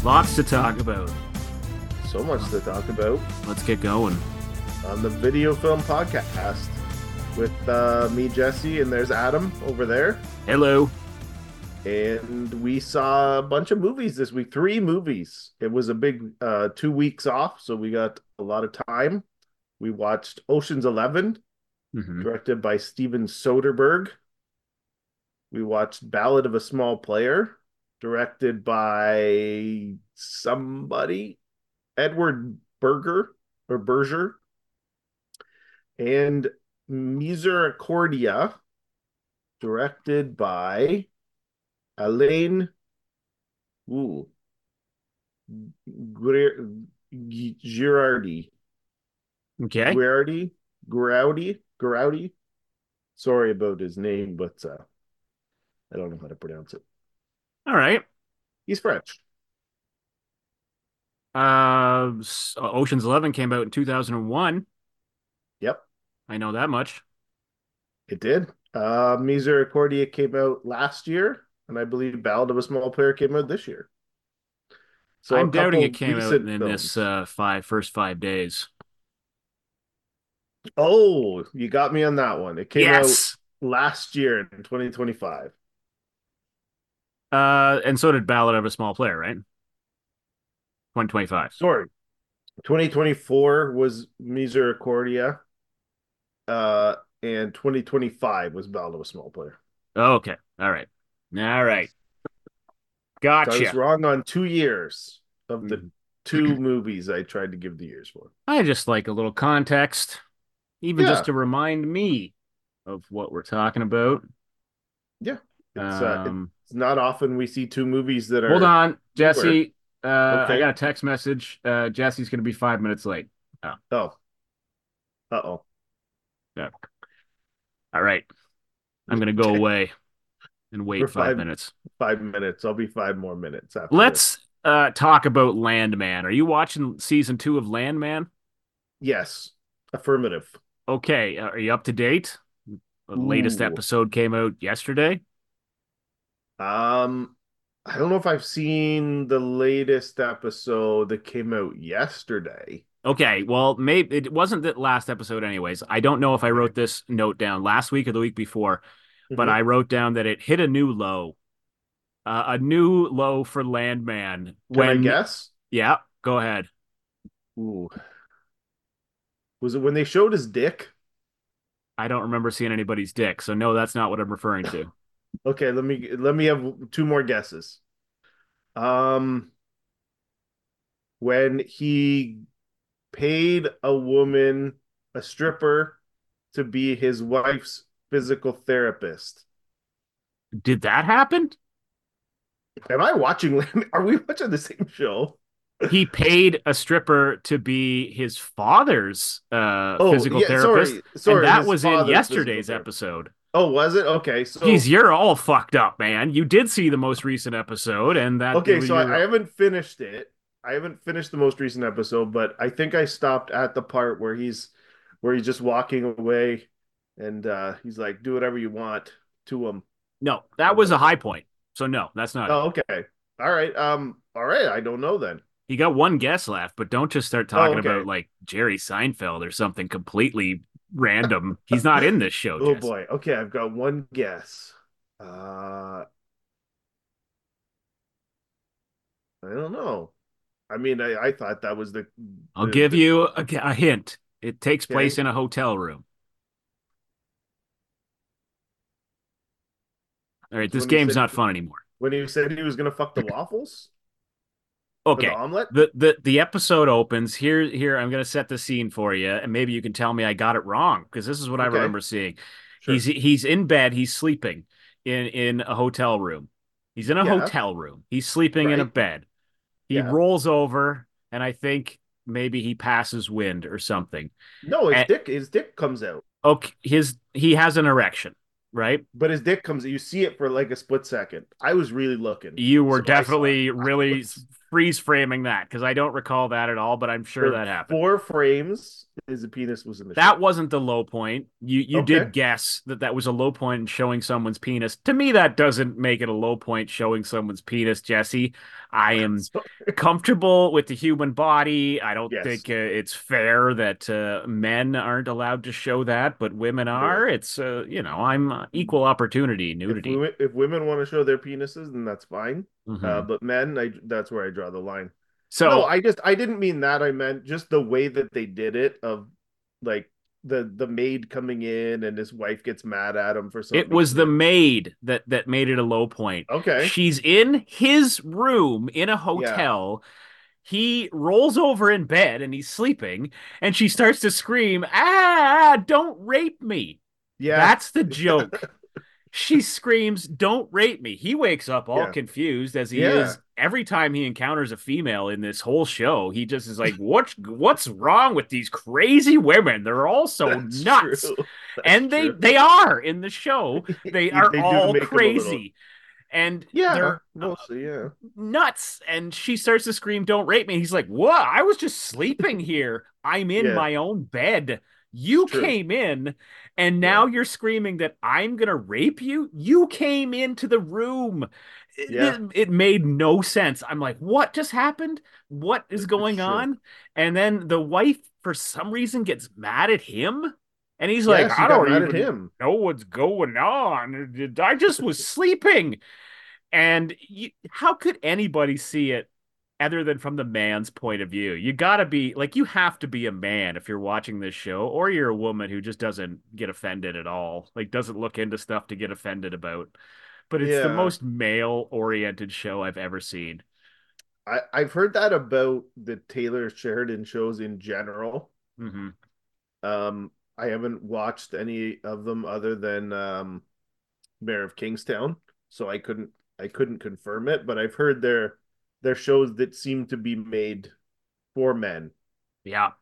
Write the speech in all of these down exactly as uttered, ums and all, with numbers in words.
Lots to talk about. So much to talk about Let's get going. on the Video Film Podcast with uh, me, Jesse, and there's Adam over there. Hello. And we saw a bunch of movies this week, three movies. It was a big uh, two weeks off, so we got a lot of time. We watched Ocean's Eleven, Mm-hmm. directed by Steven Soderbergh. We watched Ballad of a Small Player, directed by somebody, Edward Berger or Berger, and Misericordia, directed by Alain ooh, Girardi. Okay. Girardi? Girardi? Girardi? Sorry about his name, but uh, I don't know how to pronounce it. All right. He's French. Uh, s- Ocean's Eleven came out in two thousand one. Yep, I know that much. it did. Uh, Misericordia came out last year, and I believe Ballad of a Small Player came out this year. So a I'm doubting it couple came out recent in this films. uh, five first five days. Oh, you got me on that one. It came out Yes. last year in twenty twenty-five. Uh, and so did Ballad of a Small Player, right? twenty twenty-five. Sorry, twenty twenty-four was Misericordia, uh, and twenty twenty-five was Ballad of a Small Player. Okay. All right. All right. So I was Gotcha. wrong on two years of the Mhm. two movies I tried to give the years for. I just like a little context, even just Yeah, to remind me of what we're talking about. yeah. It's uh, Um, it's not often we see two movies that hold are on, newer. Jesse. Uh, I Okay. got a text message. Uh, Jesse's going to be five minutes late. Oh, Oh, uh-oh. yeah. All right. I'm going to go away and For wait five five minutes. five minutes. I'll be five more minutes after this. Let's uh, talk about Landman. Are you watching season two of Landman? Yes, affirmative. Okay. Uh, are you up to date? The latest Ooh. episode came out yesterday. Um, I don't know if I've seen the latest episode that came out yesterday. Okay, well, maybe it wasn't the last episode, anyways. I don't know if I Okay. wrote this note down last week or the week before, but hmm I wrote down that it hit a new low, uh, a new low for Landman Can I when, guess? yeah, go ahead. Ooh. Was it when they showed his dick? I don't remember seeing anybody's dick, so no, that's not what I'm referring to. Okay, let me let me have two more guesses. Um, when he paid a woman, a stripper, to be his wife's physical therapist. Did that happen? Am I watching? Are we watching the same show? He paid a stripper to be his father's uh, Oh, physical yeah, therapist, sorry. and Sorry, that his was in father's physical yesterday's therapist. episode. Oh, was it? Okay, Geez, so you're all fucked up, man. You did see the most recent episode, and that okay, so I, I you're haven't finished it. I haven't finished the most recent episode, but I think I stopped at the part where he's where he's just walking away and uh he's like, do whatever you want to him. no, that And was then a it's high like, point. So no, that's not it. oh, okay. All right. Um, all right, I don't know then. You got one guess left, but don't just start Oh, talking about okay. like Jerry Seinfeld or something completely random. He's not in this show, Oh Jesse. boy. Okay, I've got one guess. Uh I don't know. I mean, I, I thought that was the I'll the give the you a, a hint. It takes place okay. in a hotel room. All right, So this when he game's said not fun anymore. when he said he was gonna fuck the waffles or the Okay. omelet. The, the the episode opens here. Here, I'm gonna set the scene for you, and maybe you can tell me I got it wrong because this is what I Okay, remember seeing. He's sure. he's in bed. He's sleeping in in a hotel room. He's in a Yeah, hotel room. He's sleeping in a right. bed. He Yeah. rolls over, and I think maybe he passes wind or something. No, his And dick his dick comes out. okay, his he has an erection, right? But his dick comes you see it for like a split second. I was really looking. You were So I saw it definitely really afterwards. freeze framing that because I don't recall that at all, but I'm sure For that happened. four frames, his penis was in the That show. wasn't the low point. You you Okay. did guess that that was a low point in showing someone's penis. To me, that doesn't make it a low point showing someone's penis, Jesse. I am So, comfortable with the human body. I don't yes. think uh, it's fair that uh, men aren't allowed to show that, but women Yeah. are. It's uh, you know, I'm uh, equal opportunity If nudity. we if women want to show their penises, then that's fine. Uh, Hmm. but men, I that's where I draw the line. No, So I just I didn't mean that. I meant just the way that they did it of like the the maid coming in and his wife gets mad at him for it something he was the did. maid that that made it a low point. Okay. She's in his room in a Yeah. hotel. He rolls over in bed and he's sleeping, and she starts to scream, "Ah, don't rape me." Yeah. That's the joke. She screams, "Don't rape me." He wakes up all Yeah. confused as he Yeah. is every time he encounters a female in this whole show. He just is like, "What's what's wrong with these crazy women? They're all so That's true. nuts." That's And they true. they are in the show. They are They do all make him a little. crazy and Yeah, they're uh, mostly, yeah. nuts. And she starts to scream, "Don't rape me." He's like, "What? I was just sleeping here. I'm in Yeah, my own bed. it's You true. came in, and Yeah. now you're screaming that I'm gonna rape you. You came into the room." Yeah, It, it made no sense. I'm like, what just happened? What is it's going true. on? And then the wife, for some reason, gets mad at him. And he's like, Yeah, she I got don't mad at even him. know what's going on. I just was sleeping. And you, how could anybody see it other than from the man's point of view? You gotta be like, you have to be a man if you're watching this show, or you're a woman who just doesn't get offended at all, like doesn't look into stuff to get offended about. But it's the Yeah. most male-oriented show I've ever seen. I, I've heard that about the Taylor Sheridan shows in general. Hmm. Um, I haven't watched any of them other than um Mayor of Kingstown, so I couldn't I couldn't confirm it, but I've heard they're they're shows that seem to be made for men, Yeah,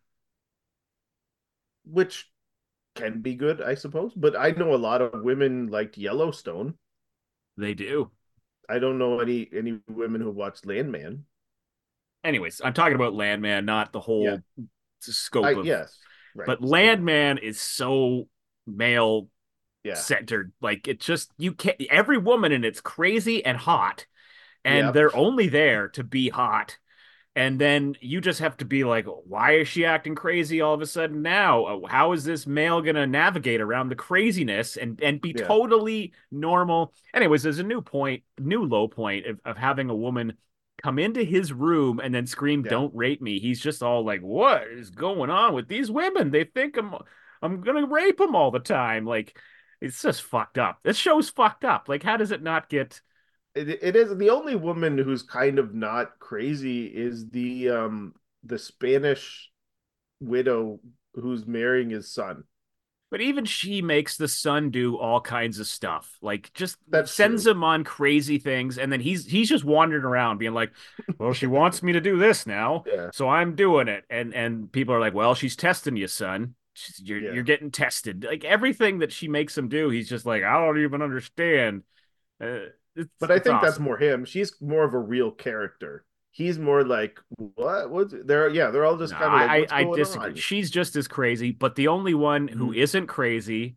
which can be good, I suppose. But I know a lot of women liked Yellowstone. they do. I don't know any any women who watched Landman. Anyways, I'm talking about Landman, not the Yeah, whole scope I of. yes, right. But I know. Landman is so male Yeah, centered. Like it just you can't. Every woman in it's crazy and hot, and yep, they're only there to be hot. And then you just have to be like, why is she acting crazy all of a sudden now? Uh, How is this male gonna navigate around the craziness and and be yeah, totally normal? Anyways, there's a new point, new low point of, of having a woman come into his room and then scream, yeah. "Don't rape me." He's just all like, what is going on with these women? They think I'm I'm gonna rape them all the time. Like, it's just fucked up. This show's fucked up. Like, how does it not get? It, it is the only woman who's kind of not crazy is the um the Spanish widow who's marrying his son. But even she makes the son do all kinds of stuff. Like just That's sends true. him on crazy things and then he's he's just wandering around being like, "Well, she wants me to do this now, Yeah, so I'm doing it." And and people are like, "Well, she's testing you, son. She's, you're yeah. you're getting tested." Like everything that she makes him do, he's just like, "I don't even understand." Uh, it's But I it's think that's awesome. more him. She's more of a real character. He's more like what? What's they're yeah, they're all No, just kind of like I, I what's I going disagree. on? She's just as crazy, but the only one who Mhm. isn't crazy.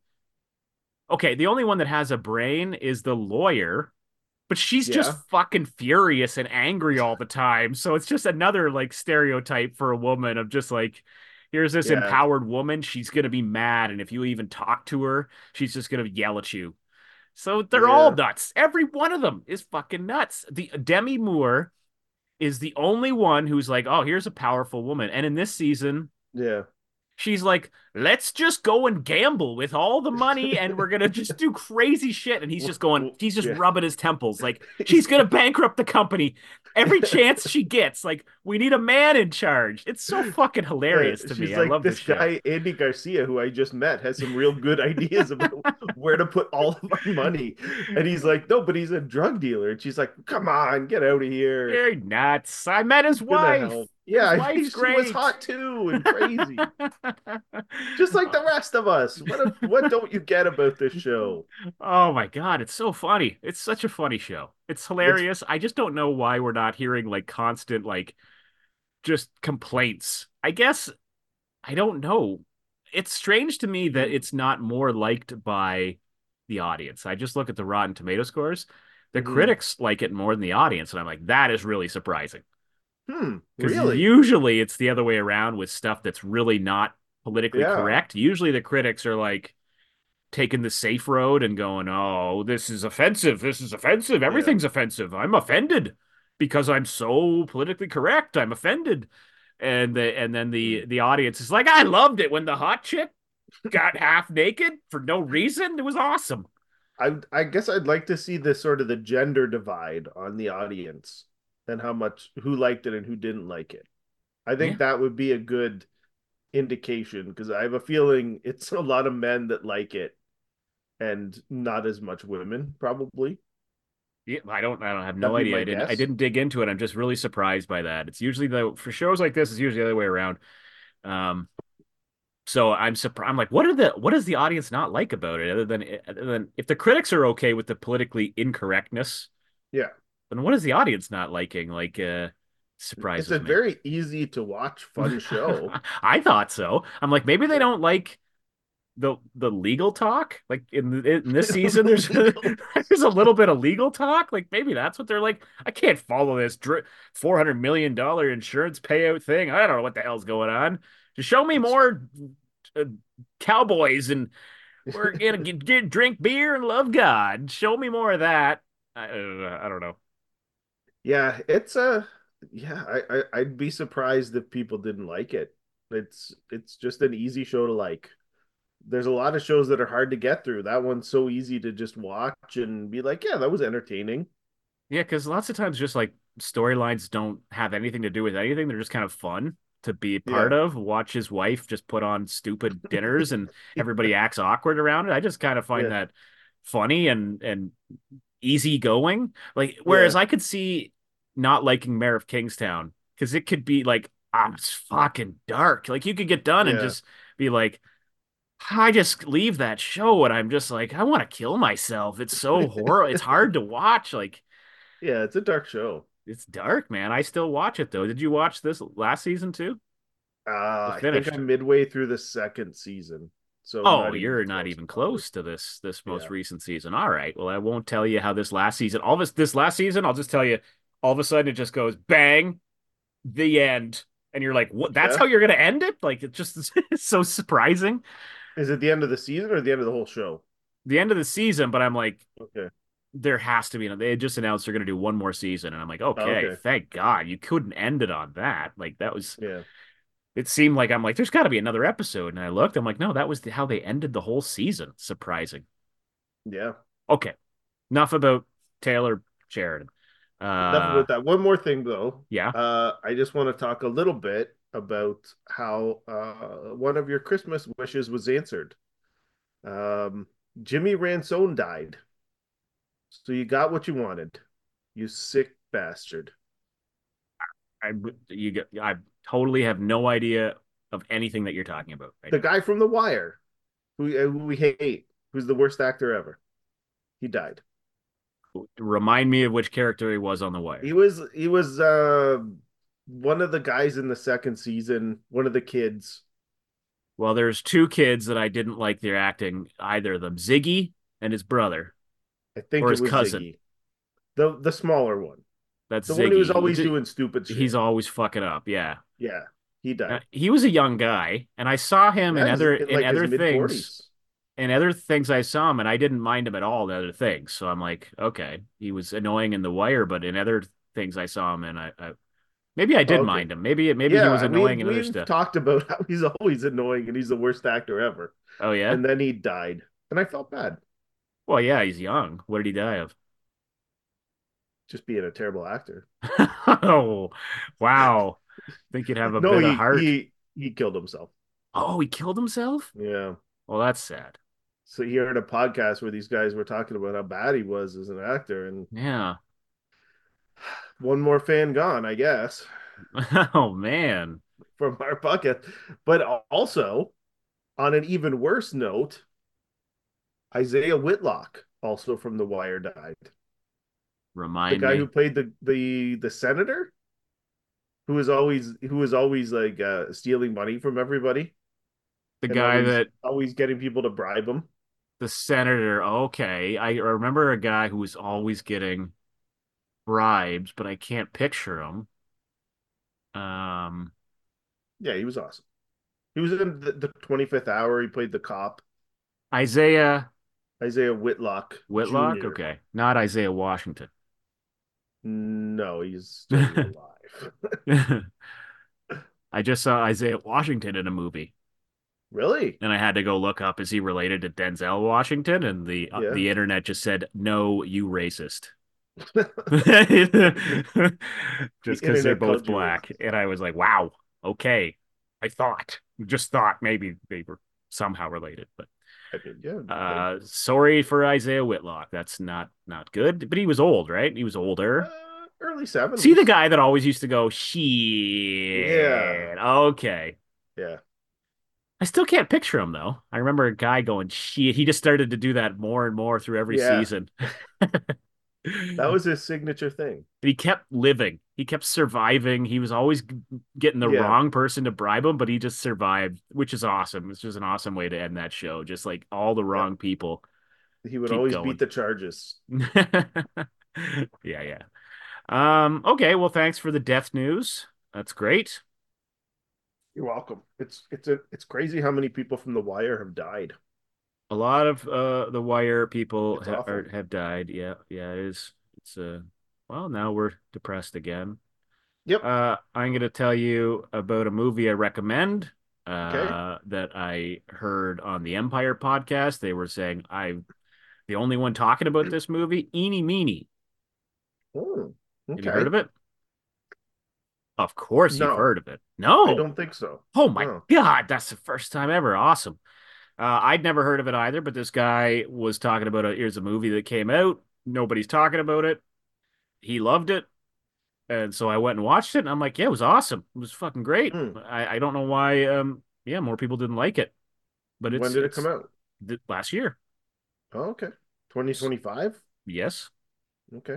Okay, the only one that has a brain is the lawyer, but she's just Yeah, fucking furious and angry all the time. So it's just another like stereotype for a woman of just like, here's this yeah, empowered woman. She's gonna be mad, and if you even talk to her, she's just gonna yell at you. So they're all yeah, nuts. Every one of them is fucking nuts. The Demi Moore is the only one who's like, oh, here's a powerful woman. And in this season, yeah. she's like, let's just go and gamble with all the money and we're gonna just do crazy shit. And he's just going, he's just Yeah. rubbing his temples. Like, she's gonna bankrupt the company every chance she gets. Like, we need a man in charge. It's so fucking Uh, hilarious to me. she's I like love this this show. guy Andy Garcia who I just met has some real good ideas about where to put all of our money, and he's like, no, but he's a drug dealer, and she's like, come on, get out of here. You're nuts. I met his Gonna wife. help. His Yeah, wife's he, she was great. hot too and crazy, just like the rest of us. What what don't you get about this show? Oh my God, it's so funny. It's such a funny show. It's It's hilarious. I just don't know why we're not hearing like constant, like just complaints. I guess I don't know. It's strange to me that it's not more liked by the audience. I just look at the Rotten Tomato scores. The mhm. critics like it more than the audience, and I'm like, that is really surprising. Hmm, Because really? usually it's the other way around with stuff that's really not politically Yeah. correct. Usually the critics are like taking the safe road and going, "Oh, this is offensive. This is offensive. Yeah. Everything's offensive. I'm offended because I'm so politically correct. I'm offended." And the and then Hmm. the the audience is like, "I loved it when the hot chick got half naked for no reason. It was awesome." I I guess I'd like to see the sort of the gender divide on the audience and how much who liked it and who didn't like it. I Yeah. think that would be a good indication because I have a feeling it's a lot of men that like it and not as much women, probably. Yeah, I don't I don't have no That'd be idea. my I didn't I guess. didn't dig into it. I'm just really surprised by that. It's usually the for shows like this, it's usually the other way around. Um, So I'm surprised. I'm like, what are the what does the audience not like about it other than other than if the critics are okay with the politically incorrectness, Yeah. then what is the audience not liking? Like, uh, It's a surprises me. very easy to watch, fun show. I thought so. I'm like, maybe they Yeah. don't like the the legal talk. Like in in this season, there's Legal. there's a little bit of legal talk. Like maybe that's what they're like. I can't follow this four hundred million dollar insurance payout thing. I don't know what the hell's going on. Just show me It's more uh, cowboys and we're gonna get, get, drink beer and love God. Show me more of that. I, uh, I don't know. yeah, it's a yeah, I, I I'd be surprised if people didn't like it. It's it's just an easy show to like. There's a lot of shows that are hard to get through. That one's so easy to just watch and be like, yeah, that was entertaining. Yeah, because lots of times just like storylines don't have anything to do with anything. They're just kind of fun to be part Yeah. of. Watch his wife just put on stupid dinners and everybody acts awkward around it. I just kind of find Yeah. that funny and and easy going. Like whereas Yeah. I could see not liking Mayor of Kingstown because it could be like, ah, it's fucking dark. Like you could get done and Yeah. just be like, I just leave that show and I'm just like, I want to kill myself. It's so horrible. It's hard to watch. Like Yeah, it's a dark show. it's dark, man. I still watch it though. Did you watch this last season too? Uh, Or I think finished? I'm midway through the second season, so Oh, not even you're not close, even probably. close to this this most Yeah. recent season. All right. Well, I won't tell you how this last season, all this this last season, I'll just tell you all of a sudden it just goes bang, the end. And you're like, "What? That's Yeah. how you're going to end it?" Like it just it's so surprising. Is it the end of the season or the end of the whole show? The end of the season, but I'm like Okay. there has to be. They just announced they're going to do one more season, and I'm like, Oh, okay, okay. thank God. You couldn't end it on that. Like that was. Yeah. It seemed like I'm like, there's got to be another episode, and I looked. I'm like, no, that was the, how they ended the whole season. Surprising. Yeah. Okay, enough about Taylor Sheridan. Enough Uh, about that. One more thing though. yeah. Uh, I just want to talk a little bit about how uh one of your Christmas wishes was answered. Um, Jimmy Ransone died. So you got what you wanted. You sick bastard. I you get. I totally have no idea of anything that you're talking about right The now. guy from The Wire, who, uh, who we hate, who's the worst actor ever. He died. Remind me of which character he was on The He Wire. was he was uh one of the guys in the second season, one of the kids. Well, there's two kids that I didn't like their acting, either of them, Ziggy and his brother, I think or it his was cousin. Ziggy. The the smaller one. That's The one who was Ziggy. always doing stupid He's shit. always fucking up. Yeah. Yeah, he Uh, died. he was a young guy, and I saw him in Yeah, he's other in in like his other mid things. forties. In other things I saw him, and I didn't mind him at all in other things. So I'm like, okay, he was annoying in The Wire, but in other things I saw him in, I, I maybe I did Okay. mind him. Maybe maybe he was Yeah, we've annoying in other we've stuff. talked about how he's always annoying and he's the worst actor ever. Oh yeah. And then he died. And I felt bad Well, yeah, he's young. What did he die of? just being a terrible actor. Oh, wow. Think you'd have a No, bit of he heart. he he killed himself. Oh, he killed himself? Yeah. Well, that's sad. So he heard a podcast where these guys were talking about how bad he was as an actor, and Yeah. one more fan gone, I guess. Oh man. from our bucket. But also, on an even worse note, Isaiah Whitlock, also from The Wire, died. The Remind guy who me. played the the the senator, who was always who was always like uh, stealing money from everybody The and guy always that always getting people to bribe him. the senator. Okay. I remember a guy who was always getting bribes, but I can't picture him. Um, Yeah, he was awesome. He was in the, the twenty-fifth Hour. He played the cop, Isaiah Isaiah Whitlock Whitlock. Junior Okay. Not Isaiah Washington. No, he's still alive. I just saw Isaiah Washington in a movie. Really? And I had to go look up, is he related to Denzel Washington? And the uh, Yeah. the internet just said, "No, you racist." The Just because they're internet both called you black. racist. And I was like, wow, okay. I thought, just thought maybe they were somehow related. But I mean, yeah, they uh sorry for Isaiah Whitlock. That's not not good. But he was old, right? He was older. uh, early See the seventies. guy that always used to go, Yeah. shit. Okay. Yeah. I still can't picture him though. I remember a guy going, shit. He just started to do that more and more through every Yeah. season. That was his signature thing. But he kept living. He kept surviving. He was always getting the Yeah. wrong person to bribe him, but he just survived, which is awesome. It's just an awesome way to end that show. Just like all the Yeah. wrong people He would keep always going. beat the charges. Yeah, yeah. Um, okay, well, thanks for the death news. That's great. You're welcome. It's it's a it's crazy how many people from The Wire have died. A lot of uh the Wire people It's ha are, awful. have died. Yeah, yeah, it is. It's uh well, now we're depressed again. Yep. Uh, I'm going to tell you about a movie I recommend Okay. uh, that I heard on the Empire podcast. They were saying I'm the only one talking about this movie, Eeny Meeny. Oh, Have you heard okay. of it? Of course you've No, heard of it. I No. don't think so. Oh my No. God, that's the first time ever. Awesome. Uh, I'd never heard of it either, but this guy was talking about a, here's a movie that came out. Nobody's talking about it. He loved it. And so I went and watched it, and I'm like, yeah, it was awesome. It was fucking great. Hmm. I, I don't know why, um, yeah, more people didn't like it, but When it's did it come it's out? th last year. Oh, okay. twenty twenty-five? Yes. Okay.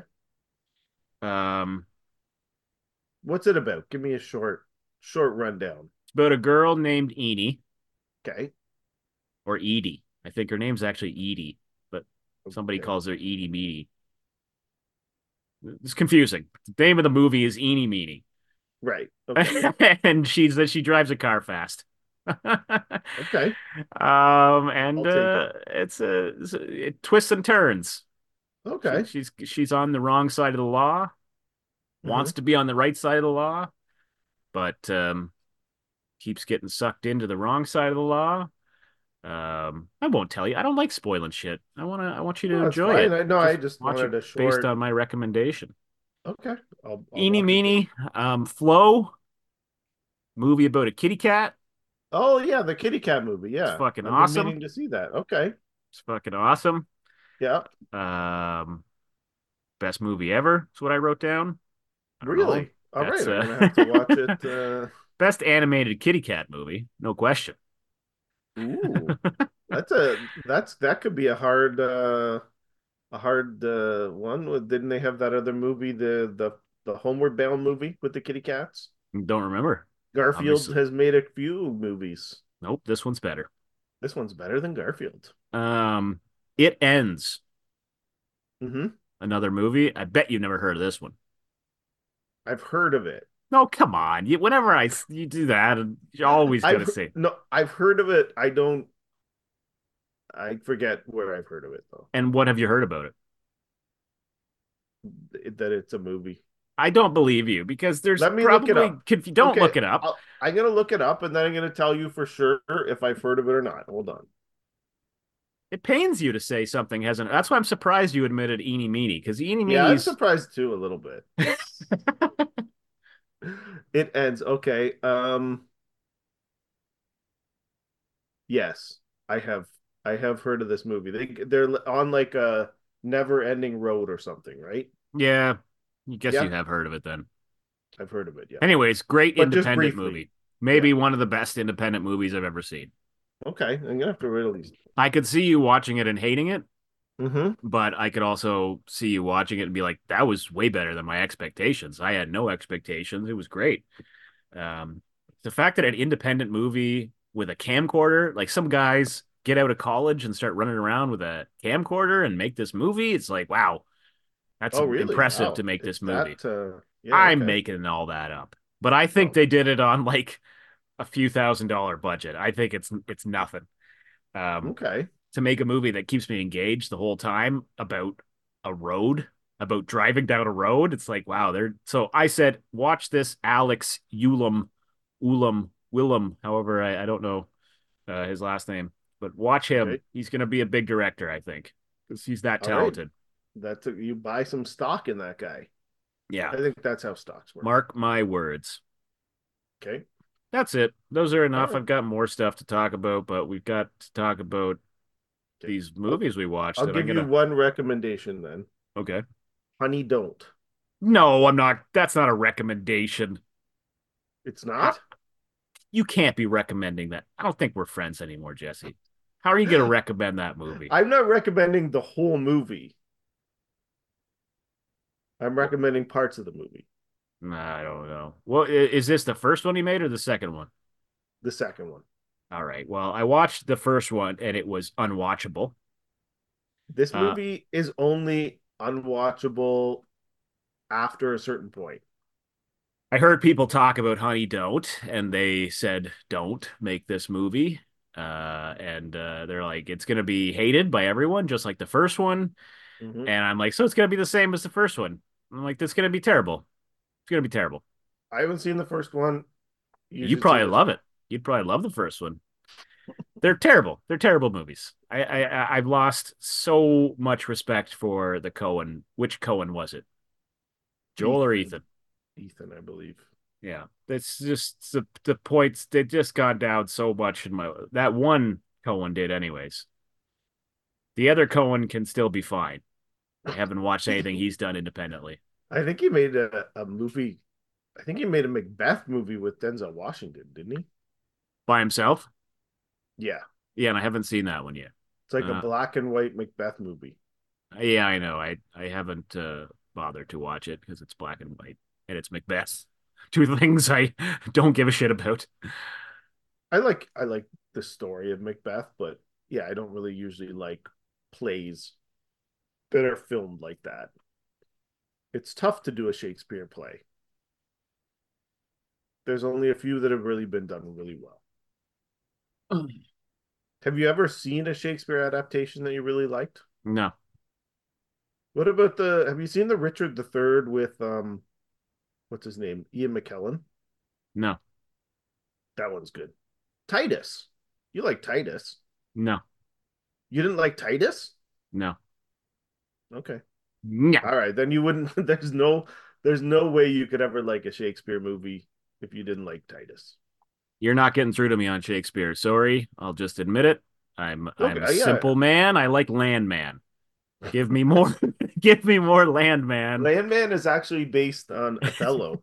Um, What's it about? Give me a short short rundown. it's about a girl named Eenie Okay. or Edie. I think her name's actually Edie, but somebody Okay. calls her Edie Meenie. It's confusing. The name of the movie is Eenie Meenie, Right. Okay. and she's that she drives a car fast. Okay. Um, and I'll take uh, it. it's a, it's a it twists and turns. She, Okay. she's she's on the wrong side of the law, Hmm. wants to be on the right side of the law, but um, keeps getting sucked into the wrong side of the law. Um, I won't tell you. I don't like spoiling shit. I wanna I want you to No, that's enjoy fine. it. I know I Just just watch it wanted a based short. on my recommendation. Okay. I'll I'll Eeny watch it then. Meeny, um, Flow, movie about a kitty cat. Oh yeah, the Kitty Cat movie. It's Yeah. fucking I've been awesome. meaning to see that. Okay. It's fucking awesome. Yeah. Um, best movie ever. That's what I wrote down. I don't know. Really? All right. That's I'm uh gonna have to watch it. Uh best animated kitty cat movie, no question. ooh. That's a that's that could be a hard uh a hard uh one. With- Didn't they have that other movie, the the the Homeward Bound movie with the kitty cats? Don't remember. Garfield Obviously. has made a few movies. Nope, this one's better. This one's better than Garfield. Um, It Ends, Hmm. another movie. I bet you've never heard of this one. I've heard of it. No, come on. You, whenever I you do that, you always gotta I've say. no, I've heard of it. I don't. I forget where I've heard of it though. And what have you heard about it? That it's a movie. I don't believe you because there's Let me look it probably up. if you don't Okay, look it up, I'll, I'm gonna look it up and then I'm gonna tell you for sure if I've heard of it or not. Hold on. it pains you to say something hasn't. That's why I'm surprised you admitted Eeny Meeny because Eeny Yeah, I'm Meeny's surprised too a little bit. It ends. Okay. Um, yes, I have. I have heard of this movie. They they're on like a never-ending road or something, right? yeah. I guess you Yeah. have heard of it then. I've heard of it, yeah. Anyways, great But just independent briefly. movie. Yeah. Maybe one of the best independent movies I've ever seen. Okay. I'm gonna have to release. I could see you watching it and hating it, Mm-hmm. but I could also see you watching it and be like, that was way better than my expectations. I had no expectations. It was great. Um, the fact that an independent movie with a camcorder, like some guys get out of college and start running around with a camcorder and make this movie, it's like, wow, that's Oh, really? impressive to Wow. make this It's movie. that uh yeah, I'm okay. making all that up, but I think Oh, they did it on like a few thousand dollar budget. I think it's it's nothing. Um, okay. to make a movie that keeps me engaged the whole time about a road, about driving down a road. It's like, wow, they're so I said, watch this Alex Ulam, Ulam, Willem, however, I, I don't know uh, his last name, but watch him. Okay. He's going to be a big director, I think, because he's that All right. talented. That's a, you buy some stock in that guy. Yeah. I think that's how stocks work. Mark my words. Okay. That's it. Those are All enough. right. I've got more stuff to talk about, but we've got to talk about Okay. these I'll, movies we watched, I'll and I'm give you gonna. one recommendation then. Okay. Honey, don't. No, I'm not. That's not a recommendation. It's How, not? you can't be recommending that. I don't think we're friends anymore, Jesse. How are you going to recommend that movie? I'm not recommending the whole movie. I'm Well, recommending parts of the movie. I don't know. Well, is this the first one he made or the second one? The second one. All right. Well, I watched the first one and it was unwatchable. This Uh, movie is only unwatchable after a certain point. I heard people talk about Honey Don't, and they said don't make this movie. Uh, and uh, they're like, it's going to be hated by everyone, just like the first one. Mm-hmm. And I'm like, so it's going to be the same as the first one. I'm like, that's going to be terrible. It's going to be terrible. I haven't seen the first one. You You'd should see probably this love one. it. You'd probably love the first one. They're terrible. They're terrible movies. I, I I've lost so much respect for the Cohen. Which Cohen was it? Joel or Ethan. Ethan? Ethan, I believe. Yeah, it's just the the points. They just gone down so much in my that one Cohen did, anyways. The other Cohen can still be fine. I haven't watched anything he's done independently I think he made a, a movie. I think he made a Macbeth movie with Denzel Washington, didn't he? by himself. Yeah. Yeah, and I haven't seen that one yet. It's like a Uh, black and white Macbeth movie. yeah, I know. I I haven't uh, bothered to watch it because it's black and white and it's Macbeth. Two things I don't give a shit about. I like I like the story of Macbeth, but yeah, I don't really usually like plays that are filmed like that. It's tough to do a Shakespeare play. There's only a few that have really been done really well. Have you ever seen a Shakespeare adaptation that you really liked? No, What about the have you seen the Richard the Third with um what's his name? Ian McKellen? no, That one's good. Titus. You like Titus. no, You didn't like Titus? no, Okay. no. All right, then you wouldn't there's no there's no way you could ever like a Shakespeare movie if you didn't like Titus. You're not getting through to me on Shakespeare. Sorry, I'll just admit it. I'm I'm a Okay, yeah. simple man. I like Landman. Give me more. Give me more Landman. Landman is actually based on Othello.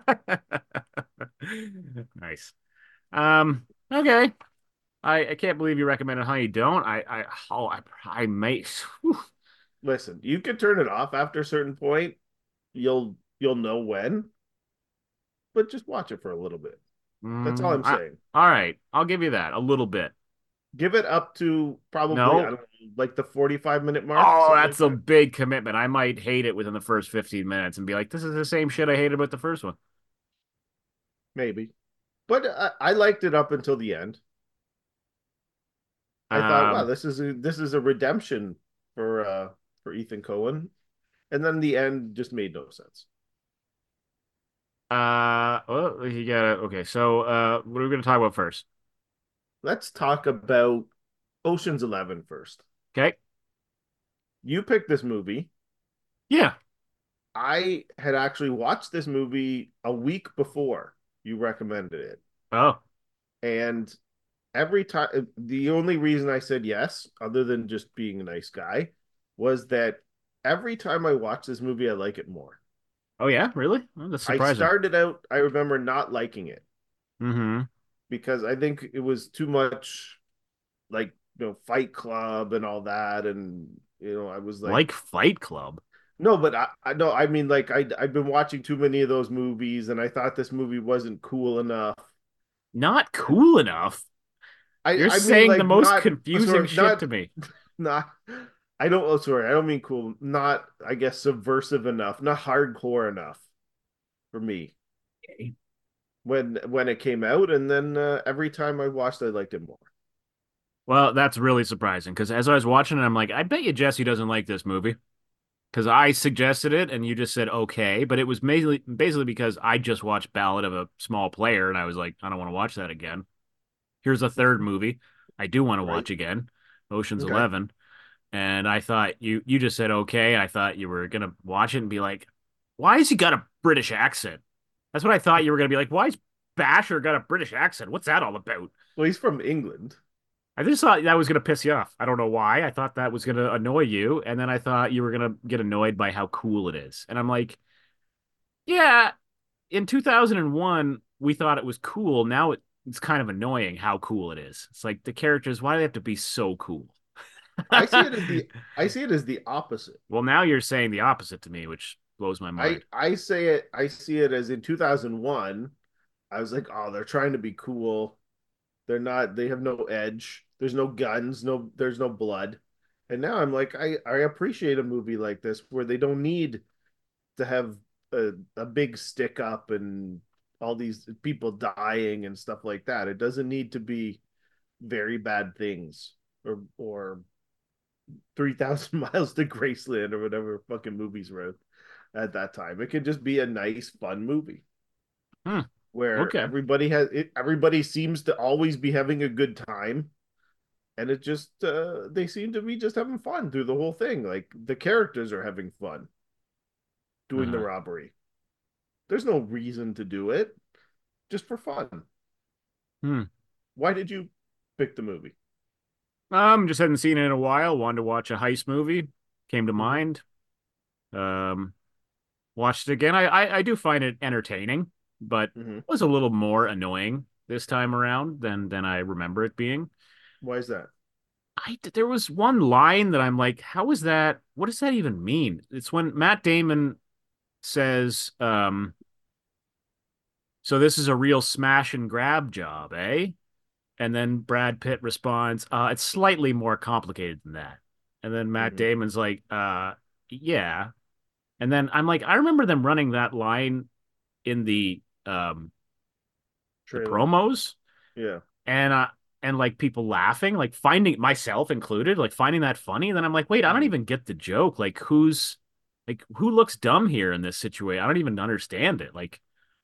Nice. Um. Okay. I I can't believe you recommended Honey Don't. I I oh I I may. Whew. Listen, you can turn it off after a certain point. You'll you'll know when, but just watch it for a little bit. That's all Mm, I'm I, saying. all right. I'll give you that a little bit. Give it up to probably, I No. don't know, like the forty-five minute mark, Oh, something like that's a that. big commitment. I might hate it within the first fifteen minutes and be like, this is the same shit I hated about the first one. Maybe. But I, I liked it up until the end. I thought, wow, Um, this is a, this is a redemption for uh for Ethan Cohen. And then the end just made no sense. uh, well, you gotta, okay. So, uh, what are we going to talk about first? Let's talk about Ocean's Eleven first. Okay. You picked this movie. Yeah. I had actually watched this movie a week before you recommended it. Oh, And every time, the only reason I said yes, other than just being a nice guy, was that every time I watch this movie, I like it more. Oh yeah, really? Oh, that's I surprising. started out, I remember not liking it Mm-hmm. because I think it was too much like, you know, Fight Club and all that. And, you know, I was Like like, Fight Club. no, but I, I no, I mean, like, I, I've been watching too many of those movies and I thought this movie wasn't cool enough. Not And cool enough. I, You're I mean, saying the like, most not, confusing sorry, shit to not, me. not, I don't, oh, sorry, I don't mean cool, not, I guess, subversive enough, not hardcore enough for me when when it came out. And then uh, every time I watched, I liked it more. Well, that's really surprising because as I was watching it, I'm like, I bet you Jesse doesn't like this movie because I suggested it and you just said okay, but it was basically basically because I just watched Ballad of a Small Player and I was like, I don't want to watch that again. Here's a third movie I do want to Right? watch again, Ocean's Okay. Eleven, and I thought you you just said okay. I thought you were gonna watch it and be like, why has he got a British accent? That's what I thought you were gonna be like. Why's Basher got a British accent? What's that all about? Well, he's from England. I just thought that was gonna piss you off. I don't know why. I thought that was gonna annoy you, and then I thought you were gonna get annoyed by how cool it is. And I'm like, yeah, in two thousand one, we thought it was cool. Now it, it's kind of annoying how cool it is. It's like the characters, why do they have to be so cool? I see it as the I see it as the opposite. Well, now you're saying the opposite to me, which blows my I mind. I say it I see it as in two thousand one, I was like, "Oh, they're trying to be cool. They're not they have no edge. There's no guns, no there's no blood." And now I'm like, I I appreciate a movie like this where they don't need to have a, a big stick up and all these people dying and stuff like that. It doesn't need to be very bad things or or three thousand miles to Graceland or whatever fucking movies were at that time. It can just be a nice, fun movie Hmm. where Okay. everybody has it, everybody seems to always be having a good time. And it just, uh, they seem to be just having fun through the whole thing. Like the characters are having fun doing the Uh-huh. robbery. There's no reason to do it, just for fun. Hmm. Why did you pick the movie? Um, just hadn't seen it in a while. Wanted to watch a heist movie. Came to Mm-hmm. mind. Um, Watched it again. I, I I do find it entertaining, but Mm-hmm. was a little more annoying this time around than than I remember it being. Why is that? I there was one line that I'm like, how is that? What does that even mean? It's when Matt Damon says, um, "So this is a real smash and grab job, eh?" And then Brad Pitt responds, uh, "It's slightly more complicated than that." And then Matt Mm-hmm. Damon's like, "Uh, yeah." And then I'm like, I remember them running that line in the um the Trailer. promos Yeah. and uh and like people laughing, like finding myself included, like finding that funny. And then I'm like, wait, I don't Mm-hmm. even get the joke. Like who's like who looks dumb here in this situation? I don't even understand it. Like,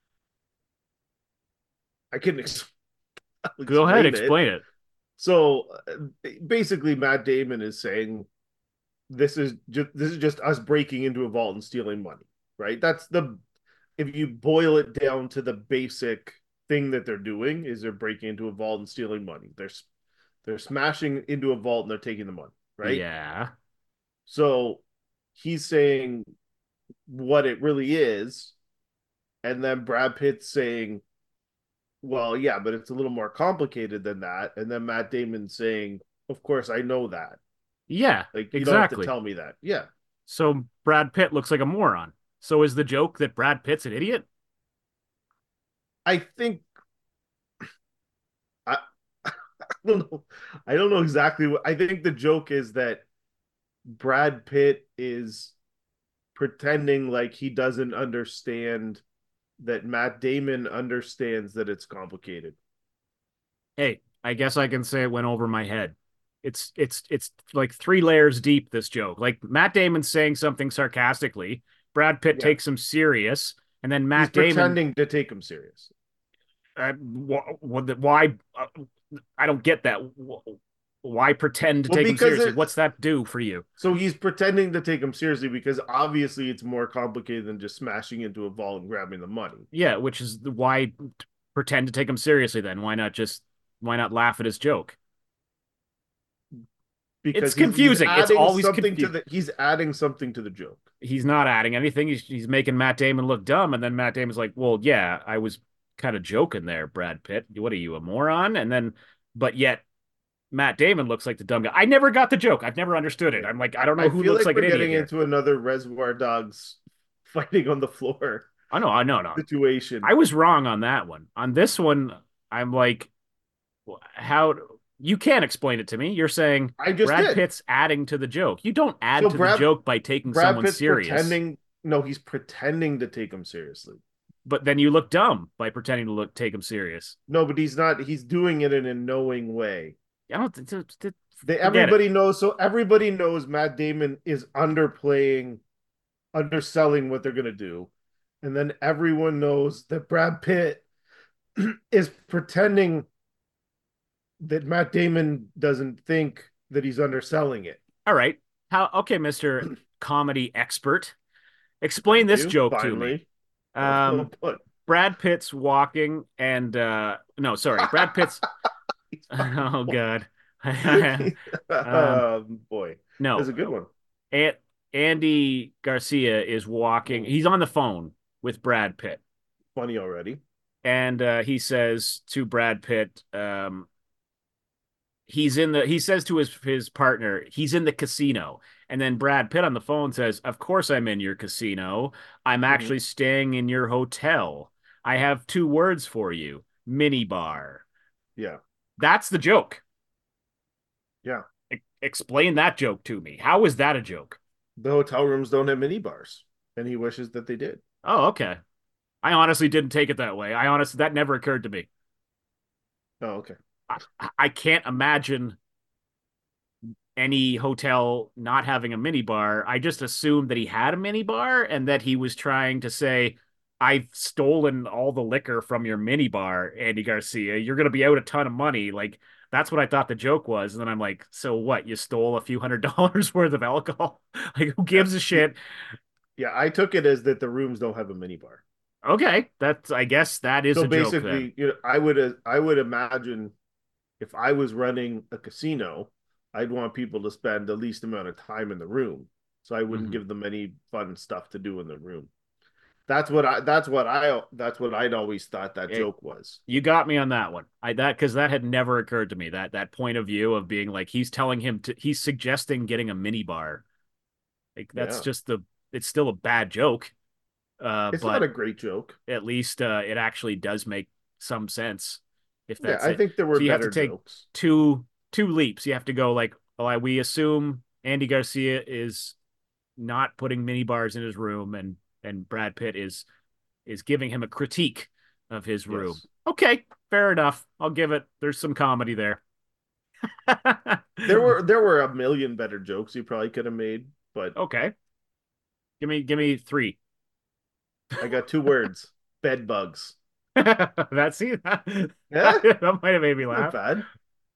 I can ex- go ahead, explain it. explain it. So uh, basically, Matt Damon is saying this is just this is just us breaking into a vault and stealing money, right? That's the if you boil it down to the basic thing that they're doing is they're breaking into a vault and stealing money. They're they're smashing into a vault and they're taking the money, right? Yeah. So he's saying what it really is, and then Brad Pitt's saying, "Well, yeah, but it's a little more complicated than that." And then Matt Damon saying, "Of course, I know that. Yeah, Like, you don't have to exactly. tell me that." Yeah, So Brad Pitt looks like a moron. So is the joke that Brad Pitt's an idiot? I think I, I don't know. I don't know exactly what I think the joke is that Brad Pitt is pretending like he doesn't understand that Matt Damon understands that it's complicated. Hey, I guess I can say it went over my head. It's it's it's like three layers deep, this joke. Like Matt Damon's saying something sarcastically, Brad Pitt Yeah, takes him serious, and then he's Matt Damon, pretending to take him serious. uh, why? Uh, I don't get that. Why pretend to Well, take him because seriously? it, What's that do for you? so he's pretending to take him seriously because obviously it's more complicated than just smashing into a vault and grabbing the money. Yeah, which is the, why pretend to take him seriously then? Why not just why not laugh at his joke? It's because he's he's confusing. It's adding always something to confusing. the he's adding something to the joke. He's not adding anything. He's he's making Matt Damon look dumb, and then Matt Damon's like, "Well, yeah, I was kind of joking there, Brad Pitt. What are you, a moron?" And then, but yet Matt Damon looks like the dumb guy. I never got the joke. I've never understood it. Yeah. I'm like, I I, don't know I who feel looks like like an we're idiot getting here. into another Reservoir Dogs fighting on the floor I know, I know, no. situation. I was wrong on that one. On this one, I'm like, how you can't explain it to me. You're saying I just Brad did. Pitt's adding to the joke. You don't add So to the Brad joke by taking Brad someone Pitt's serious, pretending. No, he's pretending to take him seriously. but then you look dumb by pretending to look take him serious. No, but he's not. He's doing it in a knowing way. I don't They, forget it. everybody knows. So everybody knows Matt Damon is underplaying, underselling what they're gonna do, and then everyone knows that Brad Pitt is pretending that Matt Damon doesn't think that he's underselling it. All right. How okay, Mister Comedy Expert. Explain Thank this you. joke to me. Finally. Oh, Um but Brad Pitt's walking and uh no, sorry. Brad Pitt's oh god. um um, boy, that's a good no. one. A- Andy Garcia is walking. Mm, He's on the phone with Brad Pitt. funny already. And uh he says to Brad Pitt, um he's in the he says to his his partner, he's in the casino. And then Brad Pitt on the phone says, "Of course I'm in your casino. I'm Hmm. actually staying in your hotel. I have two words for you. Mini bar." Yeah, That's the joke. yeah. E- explain that joke to me. How is that a joke? The hotel rooms don't have mini bars, and he wishes that they did. Oh, okay. I honestly didn't take it that way. I honestly that never occurred to me. Oh, okay. I, I can't imagine any hotel not having a mini bar. I just assumed that he had a mini bar and that he was trying to say, I've stolen all the liquor from your mini bar, Andy Garcia. You're going to be out a ton of money. Like, that's what I thought the joke was. And then I'm like, so what? You stole a few hundred dollars worth of alcohol? Like, who Yeah, gives a shit? yeah. I took it as that the rooms don't have a mini bar. Okay, that's, I guess that is So a joke then. basically, you know, I would I would imagine if I was running a casino, I'd want people to spend the least amount of time in the room. So I wouldn't Mhm. give them any fun stuff to do in the room. That's what I that's what I that's what I'd always thought that It, joke was. you got me on that one. I that because that had never occurred to me. That that point of view of being like he's telling him to he's suggesting getting a mini bar. Like that's Yeah. just the it's still a bad joke. Uh, It's not but a great joke. at least uh, it actually does make some sense if Yeah, that's I it. think there were So you have to better take jokes. two two leaps. You have to go like, oh, we assume Andy Garcia is not putting mini bars in his room, and and Brad Pitt is is giving him a critique of his room. Yes. Okay, fair enough. I'll give it. There's some comedy there. There were there were a million better jokes you probably could have made, but Okay, give me give me three. I got two words. Bed bugs. That's see that, Yeah, that might have made me not laugh. bad.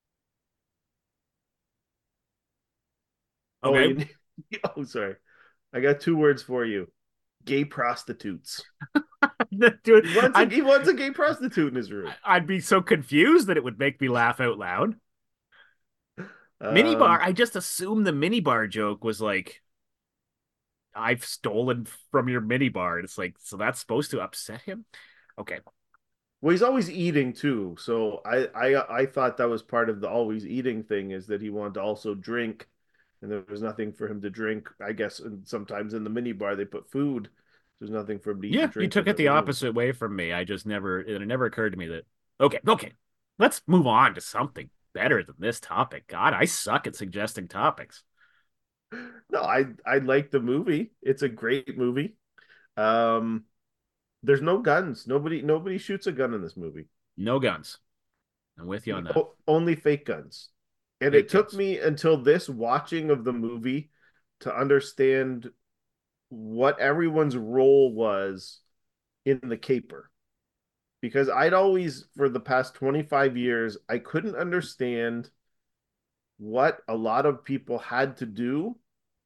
Oh, Okay, you need, oh sorry. I got two words for you. Gay prostitutes. dude, He wants a I'd he wants a gay prostitute in his room. I'd be so confused that it would make me laugh out loud. Minibar, Um, I just assumed the minibar joke was like I've stolen from your minibar. It's like so that's supposed to upset him. Okay, well, he's always eating too, so I I I thought that was part of the always eating thing is that he wanted to also drink, and there was nothing for him to drink. I guess, and sometimes in the mini bar they put food. There's nothing for him to eat yeah, and you drink took in it the the room. opposite way from me. I just never it never occurred to me that okay, okay, let's move on to something better than this topic. God, I suck at suggesting topics. No, I I like the movie. It's a great movie. Um, there's no guns. Nobody nobody shoots a gun in this movie. No guns. I'm with you on that. O- only fake guns. And it Fake took guns. me until this watching of the movie to understand what everyone's role was in the caper. Because I'd always, for the past twenty-five years, I couldn't understand what a lot of people had to do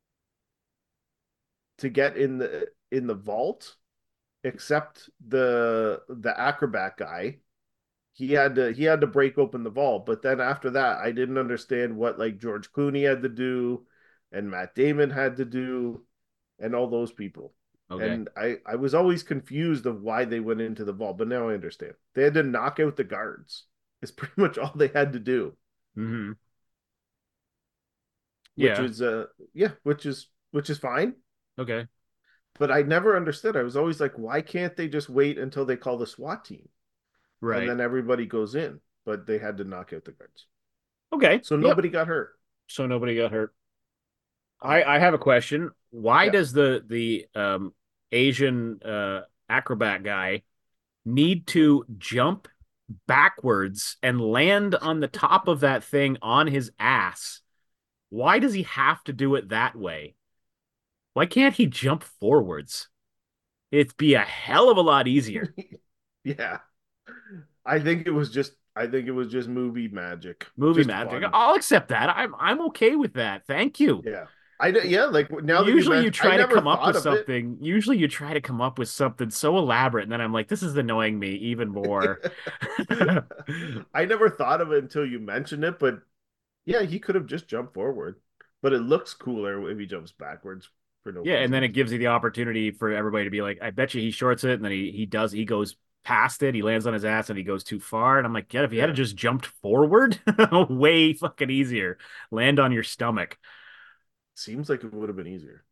to get in the in the vault, except the the acrobat guy. he had to he had to break open the vault. But then after that, I didn't understand what like George Clooney had to do, and Matt Damon had to do, and all those people. Okay. And I I was always confused of why they went into the vault, but now I understand. They had to knock out the guards. It's pretty much all they had to do, Hmm. which Yeah. is uh yeah, which is which is fine. Okay. But I never understood. I was always like, why can't they just wait until they call the SWAT team and Right. then everybody goes in? But they had to knock out the guards, Okay. so Yep. nobody got hurt. So nobody got hurt. I Um, I have a question. Why yeah, does the the um Asian uh acrobat guy need to jump backwards and land on the top of that thing on his ass? Why does he have to do it that way? Why can't he jump forwards? It'd be a hell of a lot easier. yeah. I think it was just I think it was just movie magic, Movie just magic. fun. I'll accept that. I'm I'm okay with that. Thank you. Yeah, I yeah. Like now that you Usually you mentioned, I try to never come up thought with of it. something. Usually you try to come up with something so elaborate, and then I'm like, this is annoying me even more. I never thought of it until you mentioned it, but yeah, he could have just jumped forward. But it looks cooler if he jumps backwards for no Yeah, and then reason. it gives you the opportunity for everybody to be like, I bet you he shorts it, and then he he does he goes past it, he lands on his ass and he goes too far. And I'm like, yeah, if he had Yeah, just jumped forward, way fucking easier. Land on your stomach. seems like it would have been easier.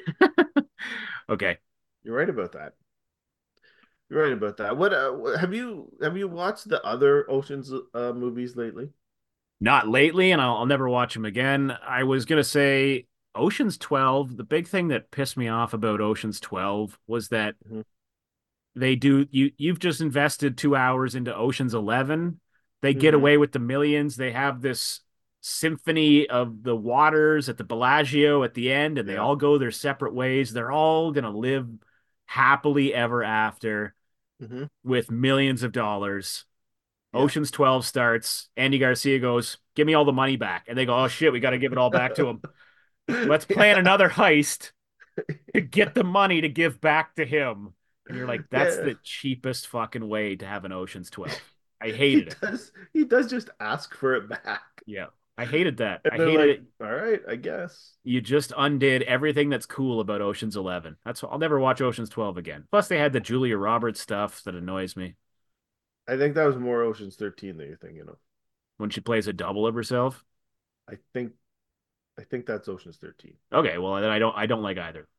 Okay. You're right about that. You're right about that. What uh, have you have you watched the other Ocean's uh, movies lately? Not lately, and I'll, I'll never watch him again. I was gonna say Ocean's twelve. The big thing that pissed me off about Ocean's twelve was that Mhm. they do you you've just invested two hours into Ocean's eleven. They get Mm-hmm. away with the millions. They have this symphony of the waters at the Bellagio at the end, and they Yeah. all go their separate ways. They're all gonna live happily ever after Mm-hmm. with millions of dollars. Yeah. Ocean's twelve starts. Andy Garcia goes, "Give me all the money back." And they go, "Oh shit, we got to give it all back to him. Let's plan Yeah. another heist to get the money to give back to him." And you're like, that's Yeah. the cheapest fucking way to have an Ocean's twelve. I He hated it. does he does just ask for it back. Yeah. I hated that. And I they're hated like, it. all right, I guess. You just undid everything that's cool about Ocean's eleven. That's I'll never watch Ocean's twelve again. Plus they had the Julia Roberts stuff that annoys me I think that was more Ocean's thirteen than you think, you know. when she plays a double of herself. I think I think that's Ocean's thirteen. Okay, well then I don't I don't like either.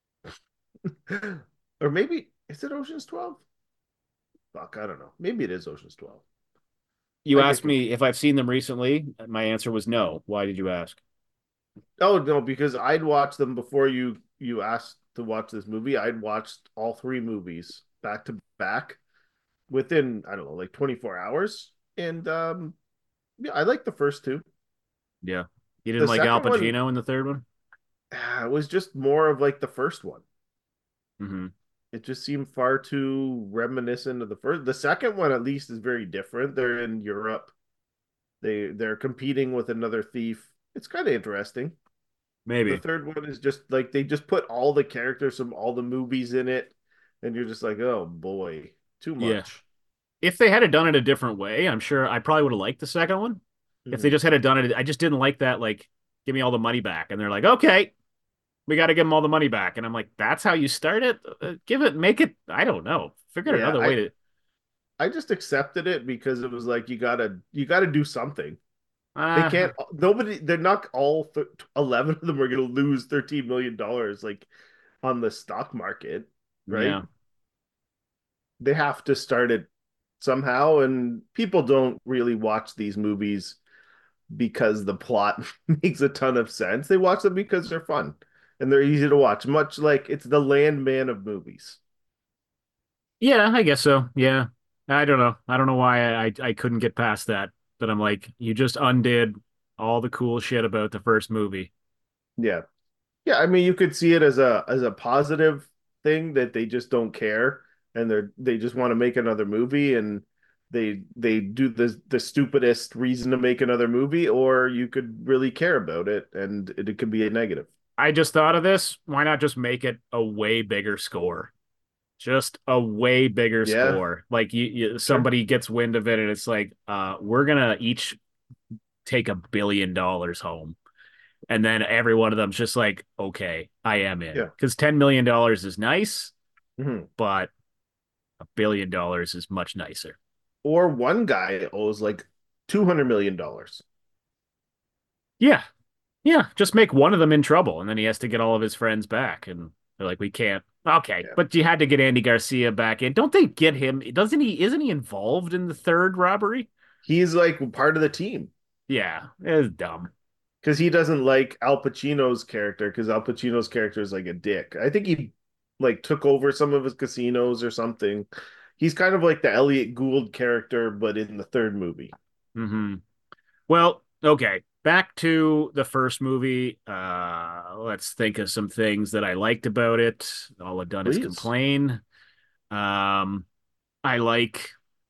Or maybe is it Ocean's twelve? Fuck, I don't know. Maybe it is Ocean's twelve. You I get asked me confused. if I've seen them recently. My answer was no. Why did you ask? Oh no, because I'd watched them before you you asked to watch this movie. I'd watched all three movies back to back within, I don't know, like twenty-four hours. And um yeah, I like the first two. Yeah. You didn't The like Al second one Pacino in the third one? ah, was just more of like the first one. Mm-hmm. It just seemed far too reminiscent of the first. The second one at least is very different. They're in Europe. They they're competing with another thief. It's kind of interesting. The Maybe. third one is just like they just put all the characters from all the movies in it, and you're just like, oh boy, too Yeah. much. If they had it done it a different way, I'm sure I probably would have liked the second one. If they Mhm. just had it done it, I just didn't like that, like, give me all the money back. And they're like, okay, we got to give them all the money back. And I'm like, that's how you start it? Uh, give it, make it, I don't know. Figure out Yeah, another way I to, I just accepted it because it was like you gotta you gotta do something. They uh, can't. Nobody. They're not all th- eleven of them are gonna lose thirteen million dollars like on the stock market, right? yeah. They have to start it somehow, and people don't really watch these movies because the plot makes a ton of sense. They watch them because they're fun and they're easy to watch, much like it's the landman of movies. Yeah, I guess so. Yeah. I don't know. I don't know why I, I, I couldn't get past that. But I'm like, you just undid all the cool shit about the first movie. Yeah. Yeah, I mean you could see it as a as a positive thing that they just don't care and they're they just want to make another movie and they they do the the stupidest reason to make another movie, or you could really care about it and it, it could be a negative. I just thought of this. Why not just make it a way bigger score? Just a way bigger Yeah. score. Like you, you Sure. somebody gets wind of it and it's like, uh, we're gonna each take a billion dollars home. And then every one of them's just like, okay, I am in. Yeah. Because ten million dollars is nice, Hmm. but a billion dollars is much nicer. Or one guy owes like two hundred million dollars. Yeah. Yeah. Just make one of them in trouble and then he has to get all of his friends back. And they're like, we can't. Okay. Yeah. But you had to get Andy Garcia back in. Don't they get him? Doesn't he? Isn't he involved in the third robbery? He's like part of the team Yeah. It's dumb. because he doesn't like Al Pacino's character because Al Pacino's character is like a dick. I think he like took over some of his casinos or something. He's kind of like the Elliot Gould character, but in the third movie. Hmm. Well, okay. Back to the first movie. Uh, let's think of some things that I liked about it. All I've done is Please. complain. Um, I like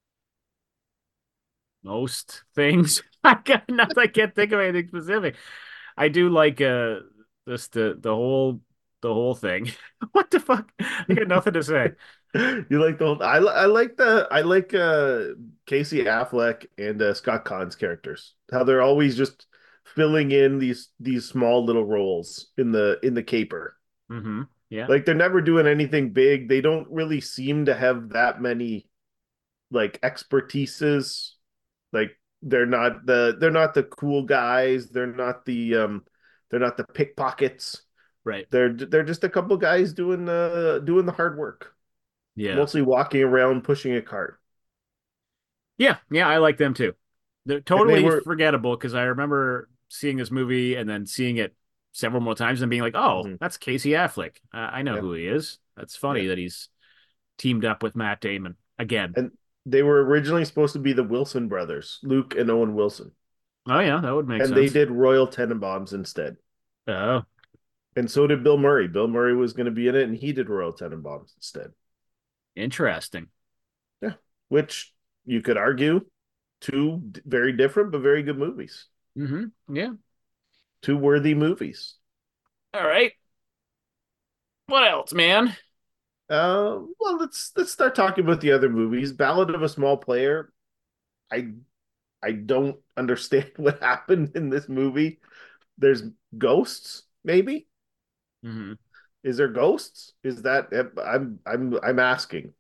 most things. I got not I can't think of anything specific. I do like uh this the the whole the whole thing. What the fuck? I got nothing to say. You like the whole I I like the I like uh Casey Affleck and uh, Scott Con's characters. How they're always just filling in these these small little roles in the in the caper. Hmm. Yeah, Like they're never doing anything big. They don't really seem to have that many like expertises. Like they're not the they're not the cool guys. They're not the um they're not the pickpockets. right. They're they're just a couple guys doing uh doing the hard work. Yeah. Mostly walking around pushing a cart. Yeah, yeah, I like them too. They're And they totally were forgettable because I remember seeing this movie and then seeing it several more times and being like, "Oh, mhm, that's Casey Affleck. Uh, I know yeah, who he is. That's yeah. funny that he's teamed up with Matt Damon again." And they were originally supposed to be the Wilson brothers, Luke and Owen Wilson. Oh yeah, that would make And they sense. did Royal Tenenbaums instead. Oh, And so did Bill Murray. Bill Murray was going to be in it and he did Royal Tenenbaums instead. interesting. Yeah. Which you could argue two very different but very good movies. Hmm. Yeah. Two worthy movies. All right. What else, man? Uh, well, let's let's start talking about the other movies. Ballad of a Small Player. I I don't understand what happened in this movie. There's ghosts, maybe? Hmm. Is there ghosts? Is that I'm I'm I'm asking.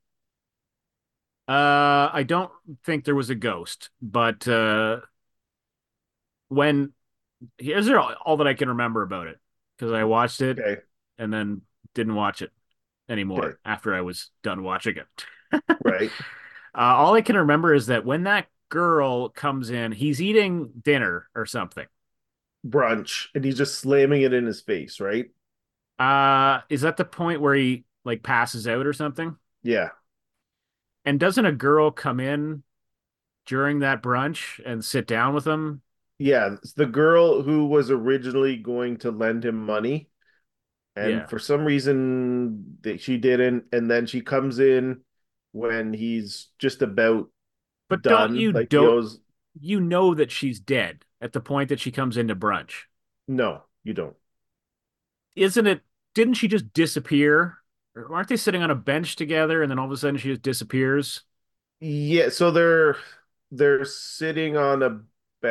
Uh, I don't think there was a ghost, but uh, when here's all, all that I can remember about it because I watched it Okay, and then didn't watch it okay, anymore after I was done watching it. right. Uh, all I can remember is that when that girl comes in, he's eating dinner or something. Brunch, and he's just slamming it in his face, right? Uh, is that the point where he like passes out or something? Yeah, And doesn't a girl come in during that brunch and sit down with him? yeah. It's the girl who was originally going to lend him money, and Yeah. for some reason that she didn't, and then she comes in when he's just about But don't done. you Like he don't owes. you know that she's dead at the point that she comes into brunch? No, you don't. Isn't it? Didn't she just disappear? Or aren't they sitting on a bench together and then all of a sudden she just disappears? Yeah, so they're they're sitting on a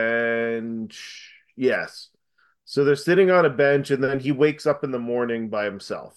bench. Yes. So they're sitting on a bench and then he wakes up in the morning by himself.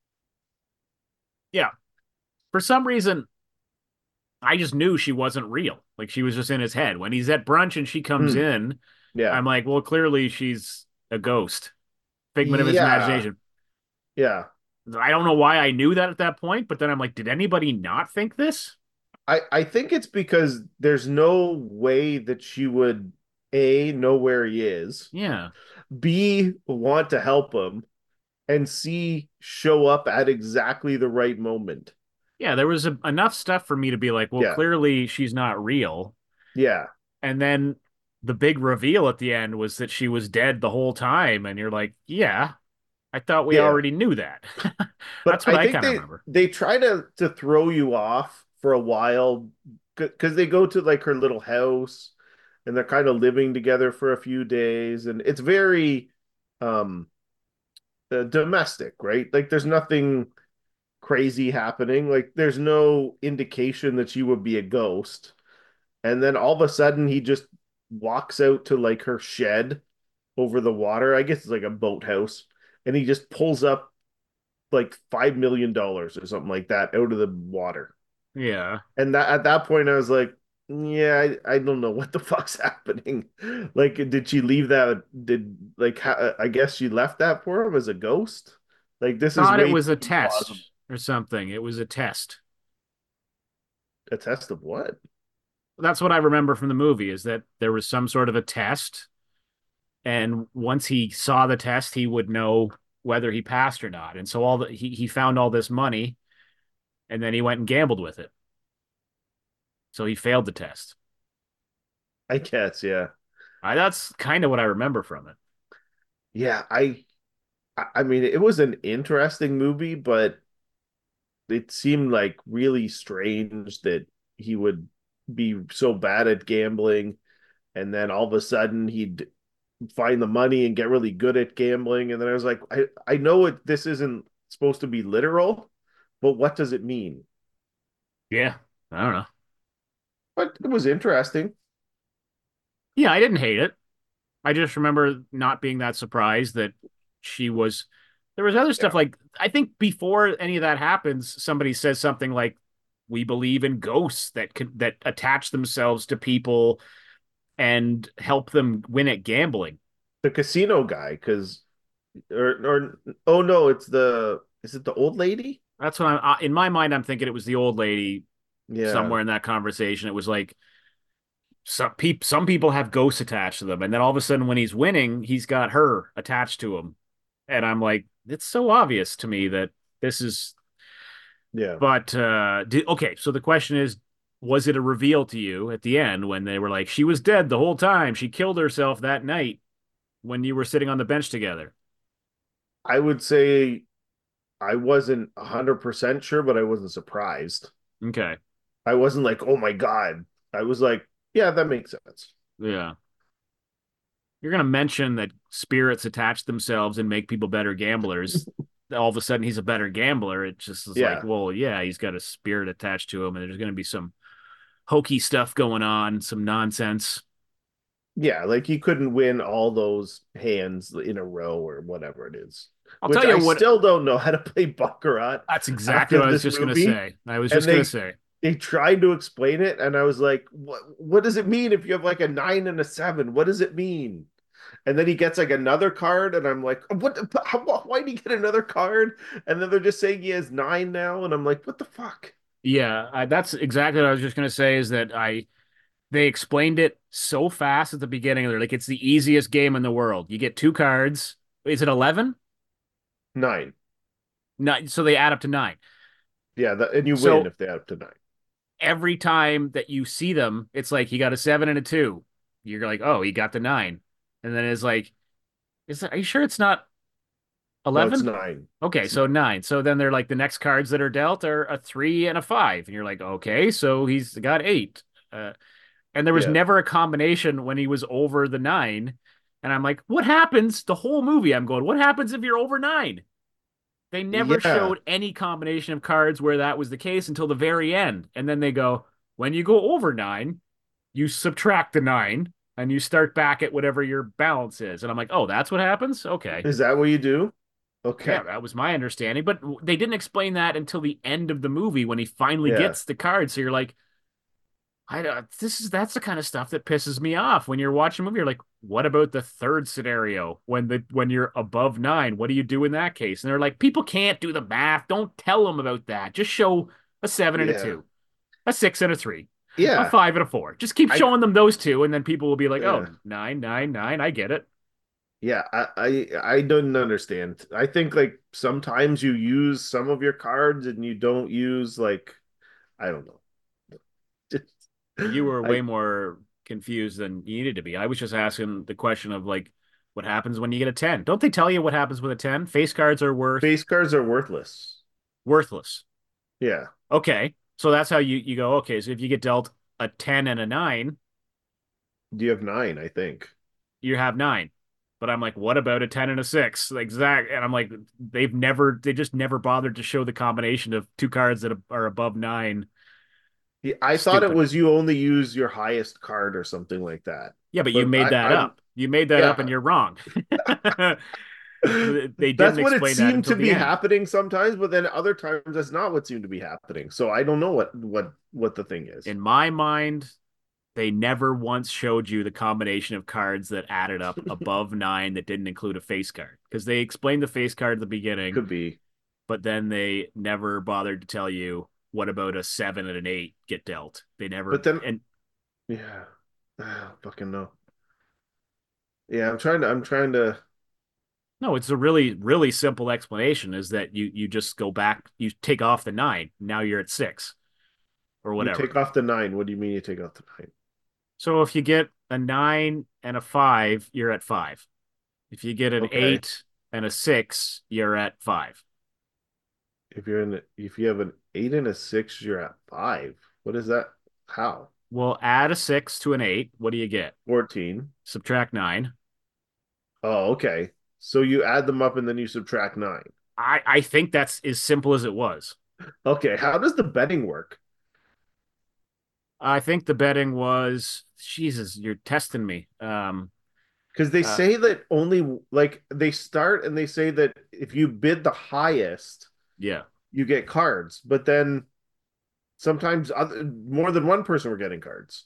Yeah. For some reason, I just knew she wasn't real. Like she was just in his head. When he's at brunch and she comes Hmm. in, Yeah. I'm like, well, clearly she's a ghost, figment of his Yeah. imagination. Yeah. I don't know why I knew that at that point, but then I'm like, did anybody not think this? I I think it's because there's no way that she would A, know where he is, Yeah. B, want to help him, and C, show up at exactly the right moment. Yeah, there was a, enough stuff for me to be like, well, Yeah. clearly she's not real. Yeah. And then the big reveal at the end was that she was dead the whole time. And you're like, yeah, I thought we Yeah. already knew that. But That's what I I think kind of they remember. they try to to throw you off for a while because they go to like her little house and they're kind of living together for a few days and it's very um uh, domestic, right? Like there's nothing crazy happening. Like there's no indication that she would be a ghost. And then all of a sudden he just walks out to like her shed over the water. I guess it's like a boathouse. And he just pulls up like five million dollars or something like that out of the water. Yeah. And that at that point I was like, yeah, I, I don't know what the fuck's happening. Like, did she leave that? Did like ha, I guess she left that for him as a ghost? Like, this is Thought it way was a too plausible. test or something. It was a test. A test of what? That's what I remember from the movie is that there was some sort of a test. And once he saw the test, he would know whether he passed or not. And so all the he, he found all this money and then he went and gambled with it. So he failed the test. I guess, yeah. I, that's kind of what I remember from it. Yeah, I I mean, it was an interesting movie, but it seemed like really strange that he would be so bad at gambling and then all of a sudden he'd find the money and get really good at gambling. And then I was like, I, I know it this isn't supposed to be literal, but what does it mean? Yeah. I don't know. But it was interesting. Yeah, I didn't hate it. I just remember not being that surprised that she was. There was other stuff Yeah. like I think before any of that happens, somebody says something like, "We believe in ghosts that can that attach themselves to people and help them win at gambling." The casino guy, because or or oh no, it's the is it the old lady? That's what I'm in my mind. I'm thinking it was the old lady Yeah. somewhere in that conversation. It was like some people some people have ghosts attached to them, and then all of a sudden, when he's winning, he's got her attached to him, and I'm like, it's so obvious to me that this is. Yeah. But uh, did, okay, so the question is, was it a reveal to you at the end when they were like, she was dead the whole time, she killed herself that night when you were sitting on the bench together? I would say I wasn't one hundred percent sure, but I wasn't surprised. Okay, I wasn't like, "Oh my God." I was like, "Yeah, that makes sense." yeah. You're going to mention that spirits attach themselves and make people better gamblers. All of a sudden, he's a better gambler. It just is like, Yeah. well, yeah, he's got a spirit attached to him, and there's going to be some hokey stuff going on, some nonsense. Yeah, like he couldn't win all those hands in a row or whatever it is. I'll Which tell you I what, still don't know how to play Baccarat that's exactly after what I was this just going to movie. say. I was And just going to they say, they tried to explain it, and I was like, "What? What does it mean if you have like a nine and a seven? What does it mean?" And then he gets like another card, and I'm like, "What? How, why did he get another card?" And then they're just saying he has nine now, and I'm like, "What the fuck?" yeah, I, that's exactly what I was just going to say is that I they explained it so fast at the beginning. They're like, it's the easiest game in the world. You get two cards. Is it eleven? Nine. No, so they add up to nine. Yeah, that, and you win So if they add up to nine. every time that you see them, it's like he got a seven and a two. You're like, oh, he got the nine. And then it's like, is that, are you sure it's not No, it's eleven? nine. Okay, It's so nine. nine. So then they're like the next cards that are dealt are a three and a five. And you're like, okay, so he's got eight. Uh, and there was Yeah. never a combination when he was over the nine. And I'm like, what happens? The whole movie, I'm going, what happens if you're over nine? They never Yeah. showed any combination of cards where that was the case until the very end. And then they go, when you go over nine, you subtract the nine and you start back at whatever your balance is. And I'm like, oh, that's what happens? Okay. Is that what you do? Yeah, Okay. that was my understanding. But they didn't explain that until the end of the movie when he finally Yeah. gets the card. So you're like, I don't, this is that's the kind of stuff that pisses me off when you're watching a movie. You're like, what about the third scenario when the when you're above nine? What do you do in that case? And they're like, people can't do the math. Don't tell them about that. Just show a seven and a Yeah. two, a six and a three, a Yeah. five and a four. Just keep I showing them those two, and then people will be like, yeah. oh, nine, nine, nine. I get it. Yeah, I, I I don't understand. I think like sometimes you use some of your cards and you don't use like I don't know. Just, You were way I more confused than you needed to be. I was just asking the question of like, what happens when you get a ten? Don't they tell you what happens with a ten? Face cards are worth base cards are worthless. worthless. Yeah. Okay. So that's how you, you go, okay, so if you get dealt a ten and a nine, Do you have nine, I think. you have nine. But I'm like, what about a ten and a six? Like, exact. And I'm like, they've never, they just never bothered to show the combination of two cards that are above nine. Yeah, I thought it Stupid. was you only use your highest card or something like that. Yeah, but you But made I, that I'm up. You made that up and yeah. you're wrong. They didn't That's what it explain that seemed until to the be end. happening sometimes, but then other times that's not what seemed to be happening. So I don't know what what what the thing is. In my mind, they never once showed you the combination of cards that added up above nine that didn't include a face card because they explained the face card at the beginning, Could be. but then they never bothered to tell you what about a seven and an eight get dealt. They never, But then and yeah. Ah, fucking no. Yeah, I'm trying to I'm trying to no, it's a really, really simple explanation is that you you just go back, you take off the nine. Now you're at six or you whatever. take off the nine. What do you mean you take off the nine? So if you get a nine and a five, you're at five. If you get an Okay. eight and a six, you're at five. If you're in if you have an eight and a six, you're at five. What is that? How? Well, add a six to an eight. What do you get? fourteen. Subtract nine. Oh, okay. So you add them up and then you subtract nine. I, I think that's as simple as it was. Okay, how does the betting work? I think the betting was, Jesus, you're testing me. Um, Because they uh, say that only like they start and they say that if you bid the highest, yeah. you get cards, but then sometimes other, more than one person were getting cards.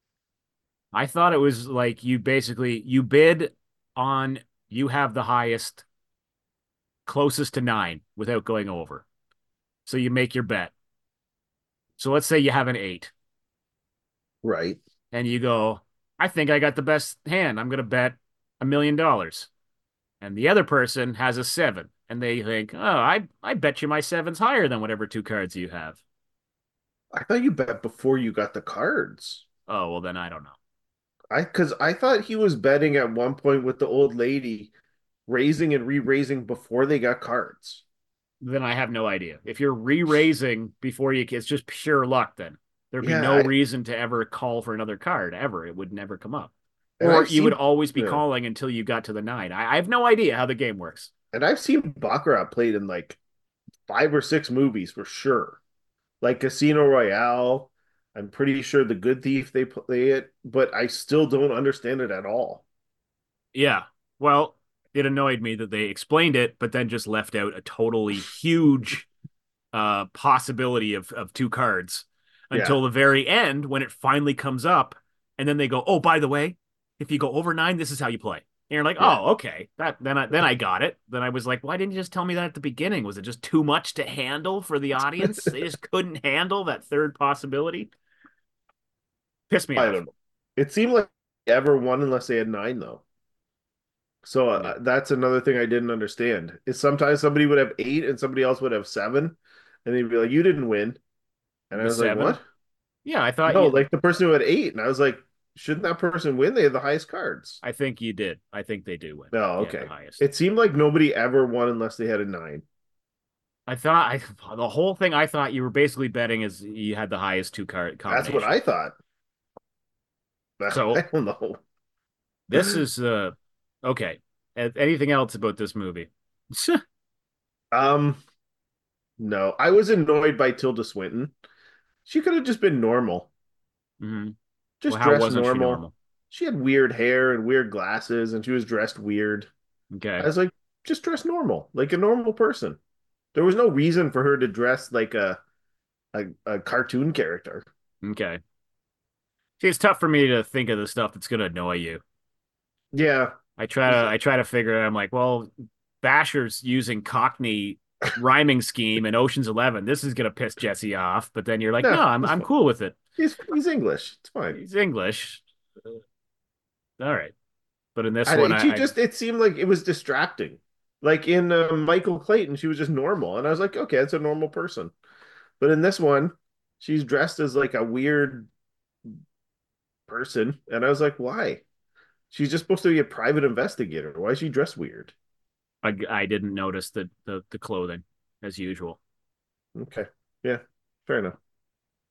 I thought it was like you basically you bid on you have the highest closest to nine without going over. So you make your bet. So let's say you have an eight Right. and you go, I think I got the best hand. I'm going to bet a million dollars. And the other person has a seven and they think, oh, I, I bet you my seven's higher than whatever two cards you have. I thought you bet before you got the cards. Oh, well, then I don't know. I because I thought he was betting at one point with the old lady, raising and re-raising before they got cards. Then I have no idea. If you're re-raising before you, it's just pure luck. Then there'd be Yeah, no I, reason to ever call for another card ever. It would never come up, and or I've you would seen always be yeah, calling until you got to the nine. I, I have no idea how the game works. and I've seen Baccarat played in like five or six movies for sure. Like Casino Royale. I'm pretty sure The Good Thief they play it, but I still don't understand it at all. Yeah. Well, it annoyed me that they explained it, but then just left out a totally huge uh possibility of of two cards Yeah, until the very end when it finally comes up, and then they go, "Oh, by the way, if you go over nine, this is how you play." And you're like, yeah. "Oh, okay." That then I then I got it. Then I was like, "Why didn't you just tell me that at the beginning? Was it just too much to handle for the audience? They just couldn't handle that third possibility?" Pissed me I off. don't know. It seemed like they ever won unless they had nine though. So Yeah. uh, that's another thing I didn't understand. Is sometimes somebody would have eight and somebody else would have seven, and they'd be like, "You didn't win," and I The was like, seven. "What?" Yeah, I thought No, you like the person who had eight, and I was like, "Shouldn't that person win? They have the highest cards." I think you did. I think they do win No, if you have the okay. highest. It seemed like nobody ever won unless they had a nine. I thought I the whole thing I thought you were basically betting is you had the highest two card That's what combination. I thought. I So don't know. this is uh okay. Anything else about this movie? Um, no, I was annoyed by Tilda Swinton. She could have just been normal, hmm Well, just how dressed wasn't she normal. normal? She had weird hair and weird glasses, and she was dressed weird. I Okay. was like, just dress normal, like a normal person. There was no reason for her to dress like a a, a cartoon character. Okay. See, it's tough for me to think of the stuff that's gonna annoy you. Yeah, I try to I try to figure it. I'm like, well, Basher's using Cockney rhyming scheme in Ocean's Eleven. This is gonna piss Jesse off. But then you're like, no, no, I'm it's I'm fine. cool with it. He's he's English. It's fine. He's English. All right. But in this I, one, it, I, she I just it seemed like it was distracting. Like in uh, Michael Clayton, she was just normal, and I was like, okay, it's a normal person. But in this one, she's dressed as like a weird person, and I was like, why? She's just supposed to be a private investigator. Why is she dressed weird? I, I didn't notice the, the the clothing as usual. Okay, yeah, fair enough.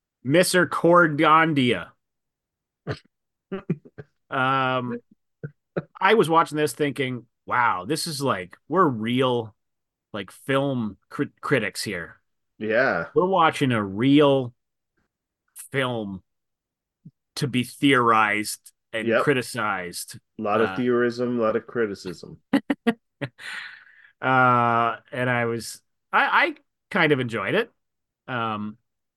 Mister Cordandia. Um, I was watching this thinking, wow, this is like we're real like film crit critics here. Yeah. We're watching a real film to be theorized and Yep. criticized. A lot of Uh, theorism, a lot of criticism. uh, and I was, I, I kind of enjoyed it. Um,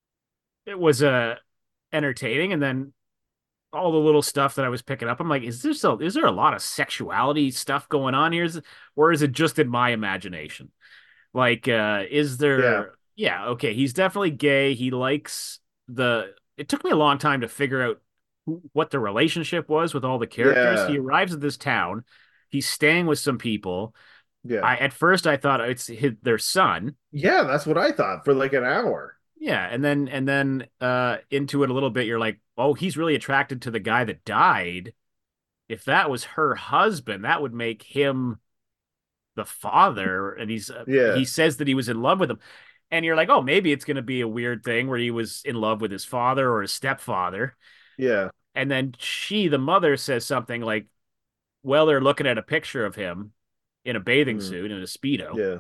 it was uh, entertaining, and then all the little stuff that I was picking up, I'm like, is there so, is there a lot of sexuality stuff going on here, is, or is it just in my imagination? Like, uh, is Yeah. there? Yeah, okay, he's definitely gay. He likes the. It took me a long time to figure out who, what the relationship was with all the characters. He Yeah. arrives at this town. He's staying with some people. Yeah. I at first I thought it's his, their son. Yeah, that's what I thought for like an hour. Yeah, and then and then uh into it a little bit, you're like, oh, he's really attracted to the guy that died. If that was her husband, that would make him the father, and he's uh, he Yeah. says that he was in love with him, and you're like, oh, maybe it's going to be a weird thing where he was in love with his father or his stepfather, Yeah. and then she, the mother, says something like, well, they're looking at a picture of him in a bathing Mm. suit in a speedo. Yeah.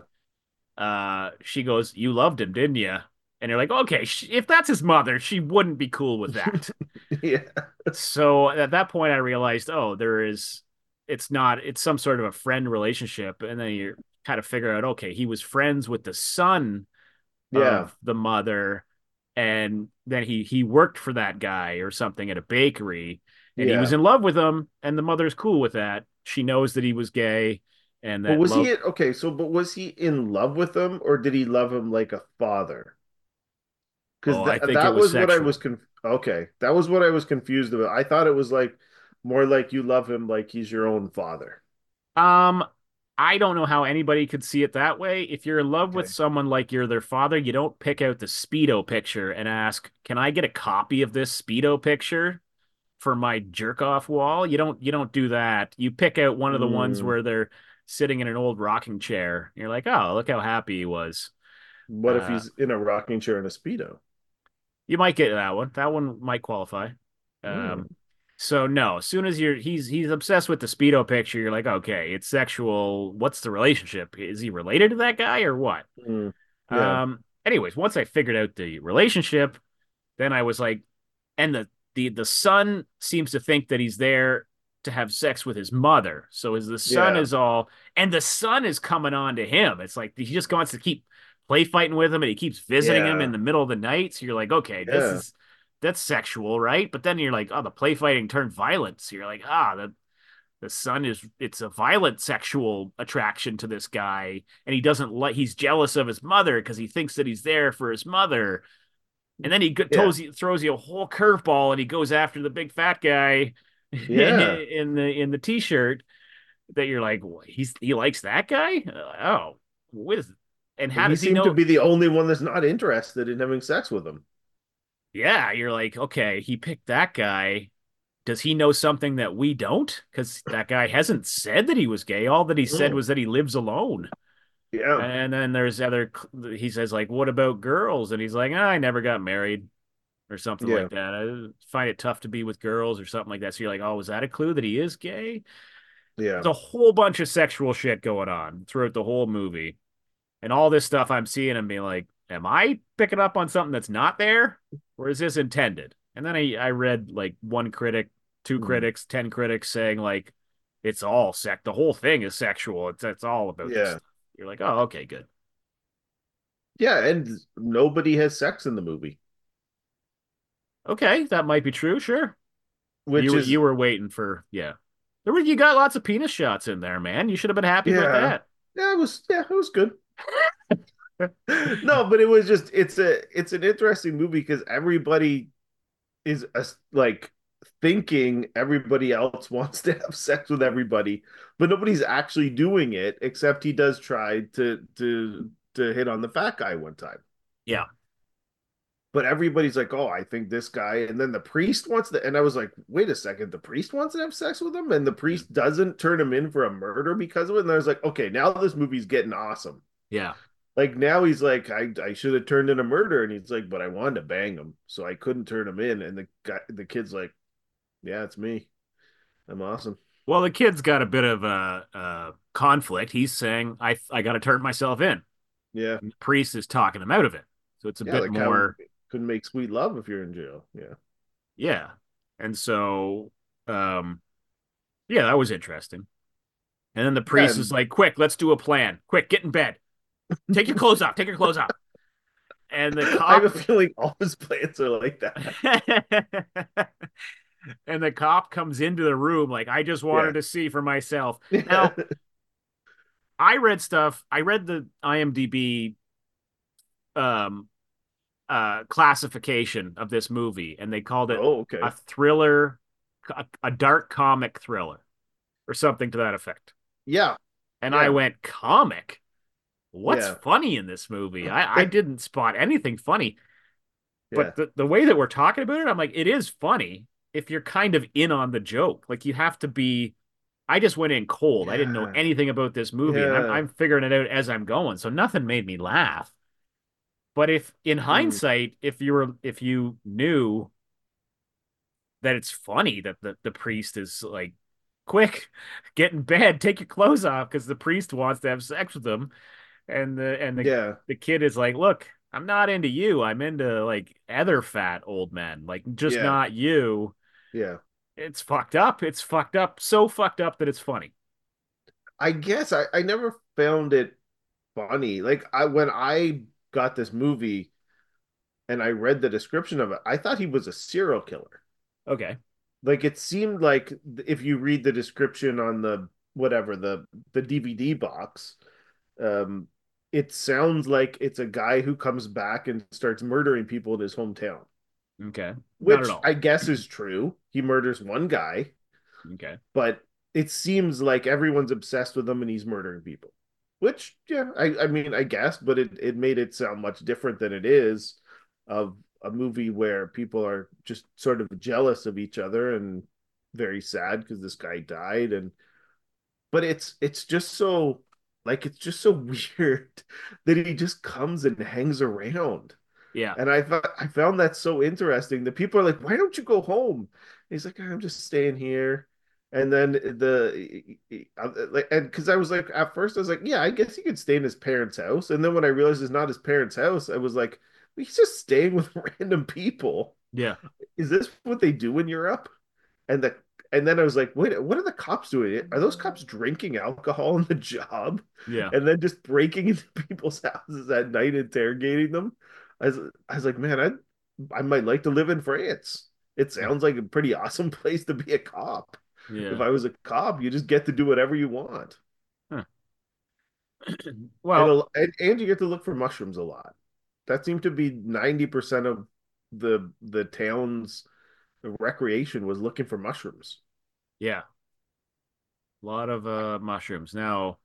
Uh, she goes, "You loved him, didn't you?" And you're like, okay, if that's his mother, she wouldn't be cool with that. Yeah. So at that point, I realized, oh, there is, it's not, it's some sort of a friend relationship. And then you kind of figure out, okay, he was friends with the son Yeah. of the mother, and then he he worked for that guy or something at a bakery, and he was Yeah. in love with him, and the mother's cool with that. She knows that he was gay, and But that was love. he okay, so but was he in love with him or did he love him like a father? Because Oh, I that think it that was was what I was sexual. conf okay. That was what I was confused about. I thought it was like more like you love him like he's your own father. Um, I don't know how anybody could see it that way. If you're in love with Okay. someone like you're their father, you don't pick out the Speedo picture and ask, "Can I get a copy of this Speedo picture for my jerk off wall?" You don't you don't do that. You pick out one of the ones Mm, where they're sitting in an old rocking chair. You're like, "Oh, look how happy he was." what if Uh, he's in a rocking chair in a Speedo? you might get that one. That one might qualify. Mm, Um, so no, as soon as you're he's he's obsessed with the Speedo picture, you're like, okay, it's sexual. What's the relationship? Is he related to that guy or what? mm, yeah. Um, anyways, once I figured out the relationship, then I was like, and the the the son seems to think that he's there to have sex with his mother. So as the son Yeah. is all, and the son is coming on to him. It's like he just wants to keep play fighting with him, and he keeps visiting him in Yeah. the middle of the night. So you're like, okay, this Yeah. is that's sexual, right? But then you're like, oh, the play fighting turned violent. So you're like, ah, the the son is it's a violent sexual attraction to this guy, and he doesn't like he's jealous of his mother because he thinks that he's there for his mother, and then he Yeah. throws, throws you a whole curveball, and he goes after the big fat guy Yeah. in the in the t-shirt that you're like, he's he likes that guy. Oh, what is and And how he does he seemed to know? be the only one that's not interested in having sex with him. Yeah, you're like, okay, he picked that guy. Does he know something that we don't? Because that guy hasn't said that he was gay. All that he said Mm, was that he lives alone. yeah. And then there's other, he says, like, what about girls? And he's like, oh, I never got married or something Yeah. like that. I find it tough to be with girls or something like that. So you're like, oh, is that a clue that he is gay? Yeah. There's a whole bunch of sexual shit going on throughout the whole movie. And all this stuff I'm seeing and being like, am I picking up on something that's not there? Or is this intended? And then I, I read like one critic, two Mm, critics, ten critics saying like it's all sex. The whole thing is sexual. It's it's all about this yeah. stuff. You're like, oh, okay, good. Yeah, and nobody has sex in the movie, Okay, that might be true. Sure. You which were is you were waiting for yeah. There were you got lots of penis shots in there, man. You should have been happy about yeah. that. Yeah, it was yeah, it was good. No, but it was just it's a it's an interesting movie because everybody is uh, like thinking everybody else wants to have sex with everybody, but nobody's actually doing it except he does try to to to hit on the fat guy one time. Yeah. But everybody's like, "Oh, I think this guy," and then the priest wants to, and I was like, "Wait a second, the priest wants to have sex with him, and the priest doesn't turn him in for a murder because of it." And I was like, "Okay, now this movie's getting awesome." Yeah. Like now he's like, I, I should have turned in a murder, and he's like, but I wanted to bang him, so I couldn't turn him in. And the guy, the kid's like, yeah, it's me. I'm awesome. Well, the kid's got a bit of a, a conflict. He's saying, "I I got to turn myself in." Yeah. And the priest is talking him out of it. So it's a Yeah, bit like how more, couldn't make sweet love if you're in jail. Yeah. yeah. And so, um, yeah, that was interesting. And then the Yeah, priest is and like, "Quick, let's do a plan. Quick, get in bed. Take your clothes off. Take your clothes off." And the I have a cop, feeling all his plans are like that. and the cop comes into the room like, "I just Yeah. wanted to see for myself." Yeah. Now, I read stuff. I read the IMDb um uh classification of this movie, and they called it Oh, a okay. thriller, a, a dark comic thriller, or something to that effect. Yeah. And I Yeah. went, comic? What's Yeah. funny in this movie? I I didn't spot anything funny, Yeah. but the the way that we're talking about it, I'm like, it is funny if you're kind of in on the joke. Like you have to be. I just went in cold. I didn't know Yeah. anything about this movie, and I'm Yeah. I'm figuring it out as I'm going. So nothing made me laugh. But if in Mm. hindsight, if you were if you knew that it's funny that the, the priest is like, quick, get in bed, take your clothes off, because the priest wants to have sex with him, and the and the Yeah. the kid is like, look, I'm not into you. I'm into like other fat old men, like just Yeah. not you. Yeah. It's fucked up. It's fucked up. So fucked up that it's funny. I guess I, I never found it funny. Like I when I got this movie and I read the description of it, I thought he was a serial killer. Okay. Like it seemed like if you read the description on the whatever the the D V D box, um, it sounds like it's a guy who comes back and starts murdering people in his hometown, Okay. Not at which all. I guess is true. He murders one guy, Okay. but it seems like everyone's obsessed with him and he's murdering people. Which, yeah, I, I mean, I guess, but it, it made it sound much different than it is of a movie where people are just sort of jealous of each other and very sad because this guy died. And but it's it's just so like it's just so weird that he just comes and hangs around. Yeah. And I thought I found that so interesting that people are like, "Why don't you go home?" And he's like, "I'm just staying here." And then the like, and because I was like, at first I was like, "Yeah, I guess he could stay in his parents' house." And then when I realized it's not his parents' house, I was like, "He's just staying with random people. Yeah. Is this what they do in Europe?" And the and then I was like, "Wait, what are the cops doing? Are those cops drinking alcohol on the job Yeah. and then just breaking into people's houses at night, interrogating them?" I was, I was like, man, I I might like to live in France. It sounds like a pretty awesome place to be a cop. If Yeah. I was a cop, you just get to do whatever you want, Huh. and, Well, a, and and you get to look for mushrooms a lot. That seemed to be ninety percent of the the town's recreation was looking for mushrooms. yeah. A lot of uh mushrooms. Now,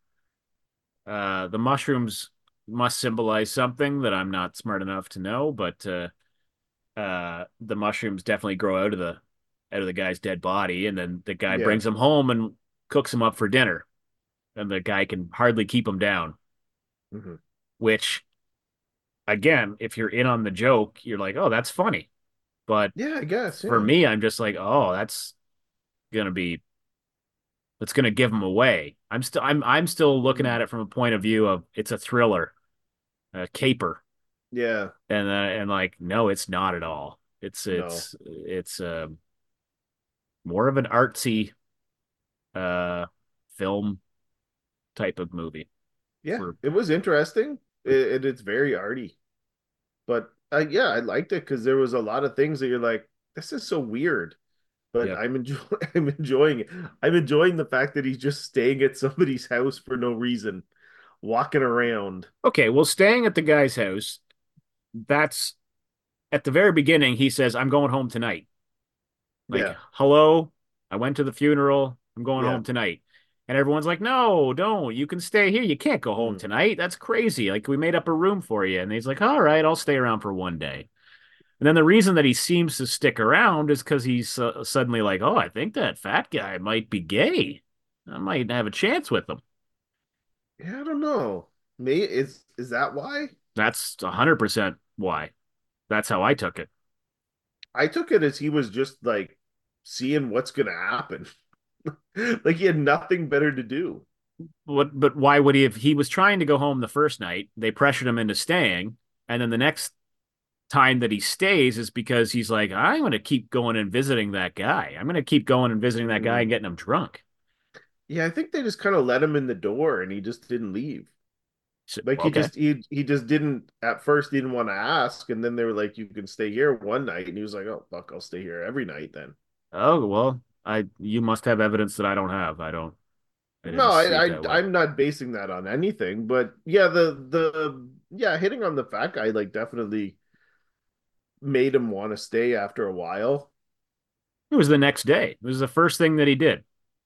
uh the mushrooms must symbolize something that I'm not smart enough to know, but uh uh the mushrooms definitely grow out of the out of the guy's dead body, and then the guy Yeah. brings them home and cooks them up for dinner, and the guy can hardly keep them down, Hmm. which again, if you're in on the joke, you're like, "Oh, that's funny." But Yeah, I guess. for Yeah. me, I'm just like, "Oh, that's gonna be that's gonna give him away." I'm still I'm I'm still looking Mm. at it from a point of view of it's a thriller, a caper, Yeah. and uh, and like no, it's not at all. It's No. it's it's uh, more of an artsy uh film type of movie Yeah, for it was interesting. It, it's very arty, but uh, yeah, I liked it because there was a lot of things that you're like, this is so weird, but yeah. I'm enjoy I'm enjoying it. I'm enjoying the fact that he's just staying at somebody's house for no reason, walking around. Okay, well, staying at the guy's house, that's at the very beginning. He says, "I'm going home tonight." Like, Yeah, hello, I went to the funeral. I'm going yeah, home tonight. And everyone's like, no, don't. You can stay here. You can't go home mm, tonight. That's crazy. Like, we made up a room for you. And he's like, all right, I'll stay around for one day. And then the reason that he seems to stick around is because he's uh, suddenly like, oh, I think that fat guy might be gay. I might have a chance with him. yeah. I don't know. Me is is that why? That's one hundred percent why. That's how I took it. I took it as he was just like seeing what's gonna happen. Like he had nothing better to do. What, but why would he have? He was trying to go home the first night. They pressured him into staying. And then the next time that he stays is because he's like, I'm going to keep going and visiting that guy. I'm going to keep going and visiting that guy Mm. and getting him drunk. Yeah, I think they just kind of let him in the door and he just didn't leave. So, Like he okay. just he he just didn't at first he didn't want to ask, and then they were like, "You can stay here one night," and he was like, "Oh fuck, I'll stay here every night then." Oh, well, I you must have evidence that I don't have. I don't I No, didn't see it I, I that way. I'm not basing that on anything, but yeah, the the yeah, hitting on the fat guy like definitely made him want to stay after a while. It was the next day. It was the first thing that he did.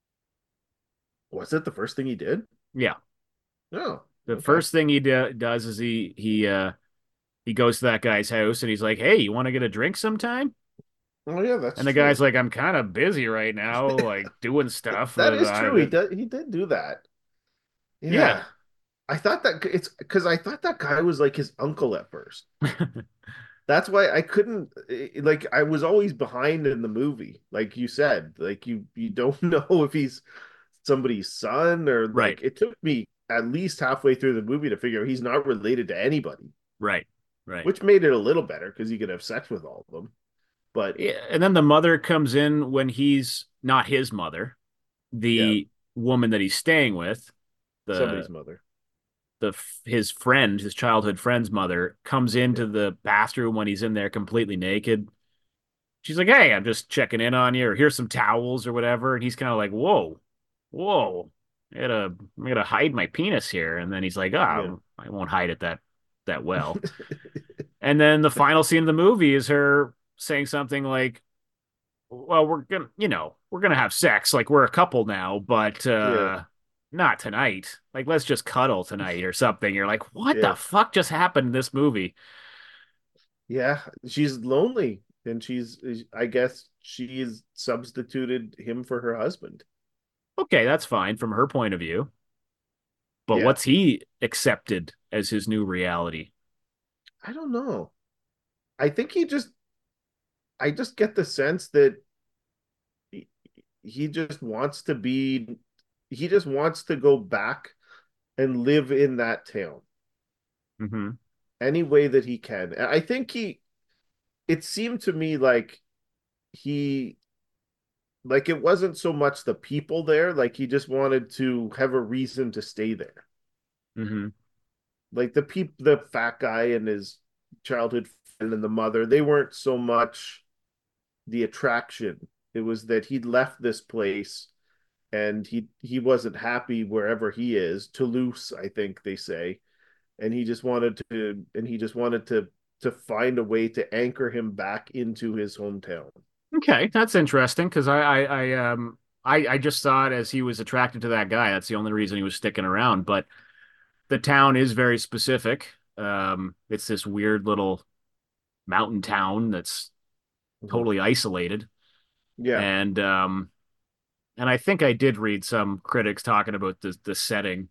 Was it the first thing he did? Yeah. No. The Okay. first thing he do, does is he he uh he goes to that guy's house and he's like, "Hey, you want to get a drink sometime?" Oh yeah, that's And the guy's true. like, "I'm kind of busy right now, like doing stuff." That Uh, is true. He I, did he did do that. yeah. Yeah. I thought that it's because I thought that guy was like his uncle at first. That's why I couldn't eh, like I was always behind in the movie. Like you said, like you you don't know if he's somebody's son or Right. like it took me at least halfway through the movie to figure he's not related to anybody, Right. Right. which made it a little better because he could have sex with all of them. But Yeah, and then the mother comes in when he's not his mother, yeah, the woman that he's staying with, somebody's the mother. the his friend, his childhood friend's mother, comes Yeah. into the bathroom when he's in there completely naked. She's like, "Hey, I'm just checking in on you, or here's some towels or whatever." And he's kind of like, "Whoa, whoa, I gotta, I'm gonna hide my penis here." And then he's like, Yeah. "Ah, I won't hide it that that well." And then the final scene of the movie is her saying something like, well, we're gonna, you know, we're gonna have sex. Like we're a couple now, but Yeah. uh not tonight. Like let's just cuddle tonight or something. You're like, what the Yeah. fuck just happened in this movie? Yeah. She's lonely and she's I guess she's substituted him for her husband. Okay, that's fine from her point of view. But Yeah. what's he accepted as his new reality? I don't know. I think he just I just get the sense that he, he just wants to be he just wants to go back and live in that town Hmm. any way that he can. And I think he it seemed to me like he like it wasn't so much the people there, like he just wanted to have a reason to stay there. Hmm. Like the peop the fat guy and his childhood friend and the mother, they weren't so much the attraction. It was that he'd left this place and he he wasn't happy wherever he is. Toulouse, I think they say, and he just wanted to and he just wanted to to find a way to anchor him back into his hometown. Okay, that's interesting because I, I, I, um, I, I just saw it as he was attracted to that guy. That's the only reason he was sticking around. But the town is very specific. Um, it's this weird little mountain town that's Mhm. totally isolated. Yeah, And um and I think I did read some critics talking about the the setting